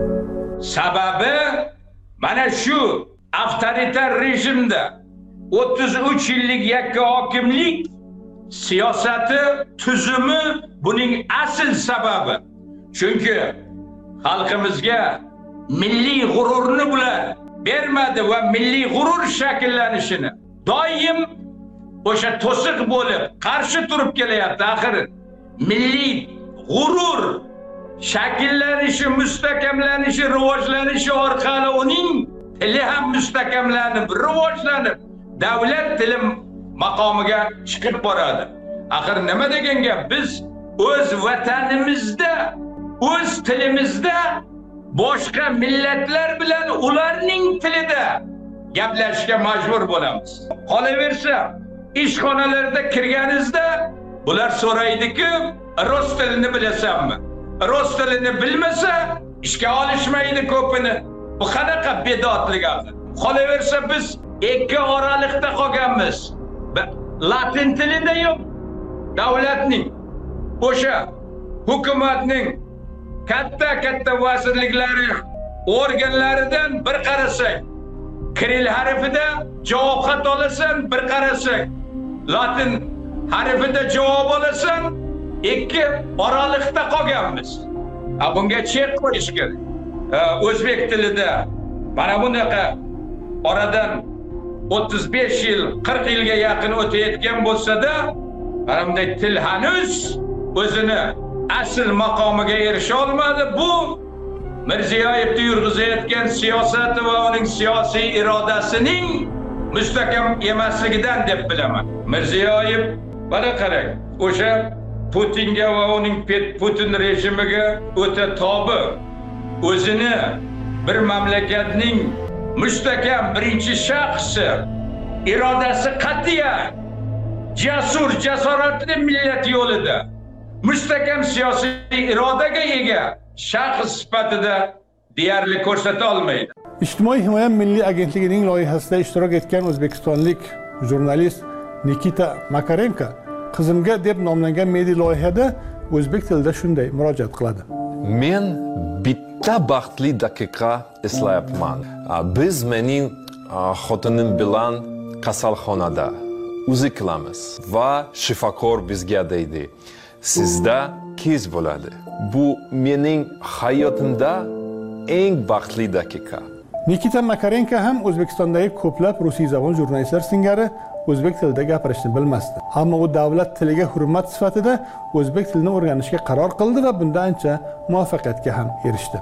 Sababi mana shu avtoritar rejimda o'ttiz uch yillik yakka hokimlik siyosati tuzumi buning asl sababi. Chunki xalqimizga milliy g'ururni bular bermadi va milliy g'urur shakllanishini doim o'sha to'siq bo'lib qarshi turib kelyapti. Axir milliy g'urur shakllanishi, mustahkamlanishi, rivojlanishi orqali uning tili ham mustahkamlanib, rivojlanib, davlat tili maqomiga chiqib boradi. Axir nima degan gap? Biz o'z vatanimizda, o'z tilimizda boshqa millatlar bilan ularning tilida gaplashishga majbur bo'lamiz. Qolaversa, ishxonalarda kirganingizda bular so'raydi-ku, rus tilini bilasanmi? Rus tilini bilmasa ishga olishmaydi ko'pini. Bu qanaqa bedodlik axir? Qolaversa biz ikki oraliqda qolganmiz. Latin tilida yo'q. Davlatning, o'sha hukumatning katta-katta vazirliklari, organlaridan bir qarasak, Kiril harfida javob xat olasan, bir qarasak, Latin harfida javob olasan, ikki oraliqda qolganmiz. Ha, bunga chek qo'yish kerak. O'zbek tilida mana bunaqa oradan o'ttiz besh yil, qirq yilga yaqin o'tayotgan bo'lsa-da, mana bunday til hanuz o'zini asl maqomiga erisha olmadi. Bu Mirziyoyev yurg'izayotgan siyosati va uning siyosiy irodasining mustahkam emasligidan deb bilaman. Mirziyoyev mana qarang, o'sha Putinga va uning Putin rejimiga o'ta tobi, o'zini bir mamlakatning mustahkam birinchi shaxsi, irodasi qat'iyan, jasur, jasoratli millat yo'lida mustahkam siyosiy irodaga ega shaxs sifatida deyarli ko'rsata olmaydi. Ijtimoiy himoya milliy agentligining loyihasida ishtirok etgan o'zbekistonlik jurnalist Nikita Makarenko qizimga deb nomlangan media loyihada o'zbek tilida shunday murojaat qiladi. Men bitta baxtli daqiqa eslayapman. Biz mening xotinim bilan kasalxonada uzi qilamiz va shifokor bizga deydi: sizda qiz bo'ladi. Bu mening hayotimda eng baxtli daqiqa. Nikita Makarenko ham O'zbekistondagi ko'plab rusiyzabon jurnalistlar singari o'zbek tilida gapirishni bilmasdi. Ammo u davlat tiliga hurmat sifatida o'zbek tilini o'rganishga qaror qildi va bunda ancha muvaffaqiyatga ham erishdi.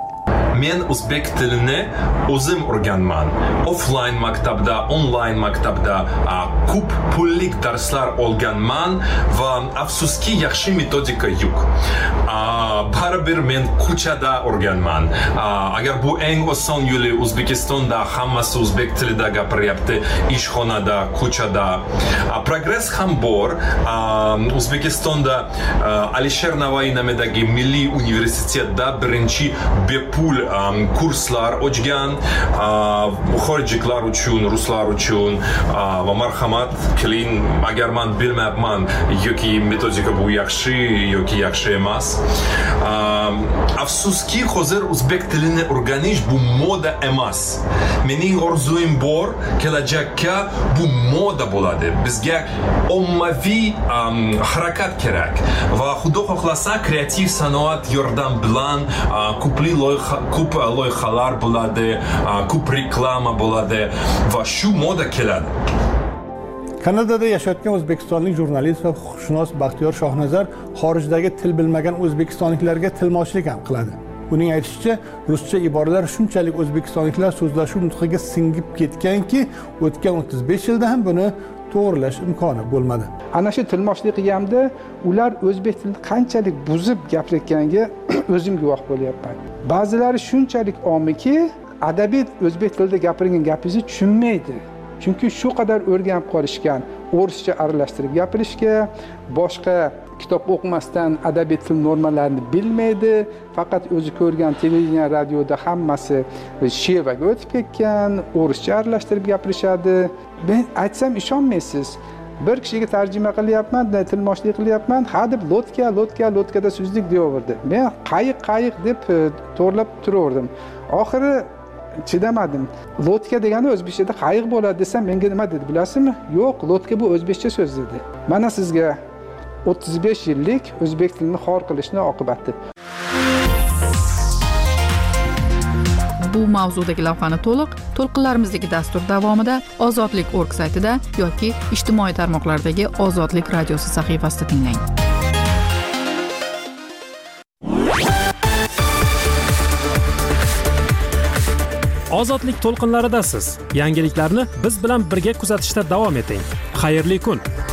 Men o'zbek tilini o'zim o'rganman. Offline maktabda, online maktabda ko'p pullik darslar olganman va afsuski yaxshi metodika yo'q. Baribir men ko'chada o'rganman. Agar bu eng oson yo'li, O'zbekistonda hammasi o'zbek tilida gapiryapti, ishxonada, ko'chada. Progress ham bor. O'zbekistonda Alisher Navoiy nomidagi Milliy universitetda birinchi bepul kurslar ochgan, xorijliklar uchun, ruslar uchun va marhamat qiling, agar men bilmayapman yoki metodika bu yaxshi yoki yaxshi emas. Afsuski hozir o'zbek tilini o'rganish bu moda emas. Mening orzuim bor, kelajakka bu moda bo'ladi. Bizga ommaviy harakat kerak va xudo xohlasa kreativ sanoat yordam bilan ko'pli loyiha ko'p loyihalar bo'ladi, ko'p reklama bo'ladi va shu moda keladi. Kanadada yashayotgan o'zbekistonlik jurnalist va huquqshunos Baxtiyor Shohnazar xorijdagi til bilmagan o'zbekistonliklarga tilmochlik ham qiladi. Uning aytishicha, ruscha iboralar shunchalik o'zbekistonliklar so'zlashuv nutqiga singib ketganki, o'tgan o'ttiz besh yilda ham buni to'g'rilash imkoni bo'lmadi. Ana shu tilmochlik qilganimda ular o'zbek tilini qanchalik buzib gapirayotganiga o'zim guvoh bo'lyapman. Ba'zilari shunchalik omiki, adabiyot o'zbek tilida gapirgan gapingizni tushunmaydi. Chunki shu qadar o'rganib qolishgan, o'rischa aralashtirib gapirishga, boshqa kitob o'qimasdan adabiyot til normalarini bilmaydi. Faqat o'zi ko'rgan televideniya, radioda hammasi shevaga o'tib ketgan, o'rischa aralashtirib gapirishadi. Men aytsam ishonmaysiz. Bir kishiga tarjima qilyapman, tilmochlik qilyapman, ha deb lotka, lotka, lotkada so'zlik deyaverdi. Men qayiq, qayiq deb to'g'rilab turaverdim. Oxiri chidamadim. Lotka degani o'zbekchada qayiq bo'ladi desam, menga nima dedi bilasizmi? Yo'q, lotka bu o'zbekcha so'z dedi. Mana sizga o'ttiz besh yillik o'zbek tilini xor qilishning oqibati. Bu bu mavzudagi lavhani to'liq to'lqinlarimizdagi dastur davomida Ozodlik nokta org saytida yoki ijtimoiy tarmoqlardagi Ozodlik radiosi sahifasida tinglang. Ozodlik to'lqinlaridasiz. Yangiliklarni biz bilan birga kuzatishda davom eting. Xayrli kun.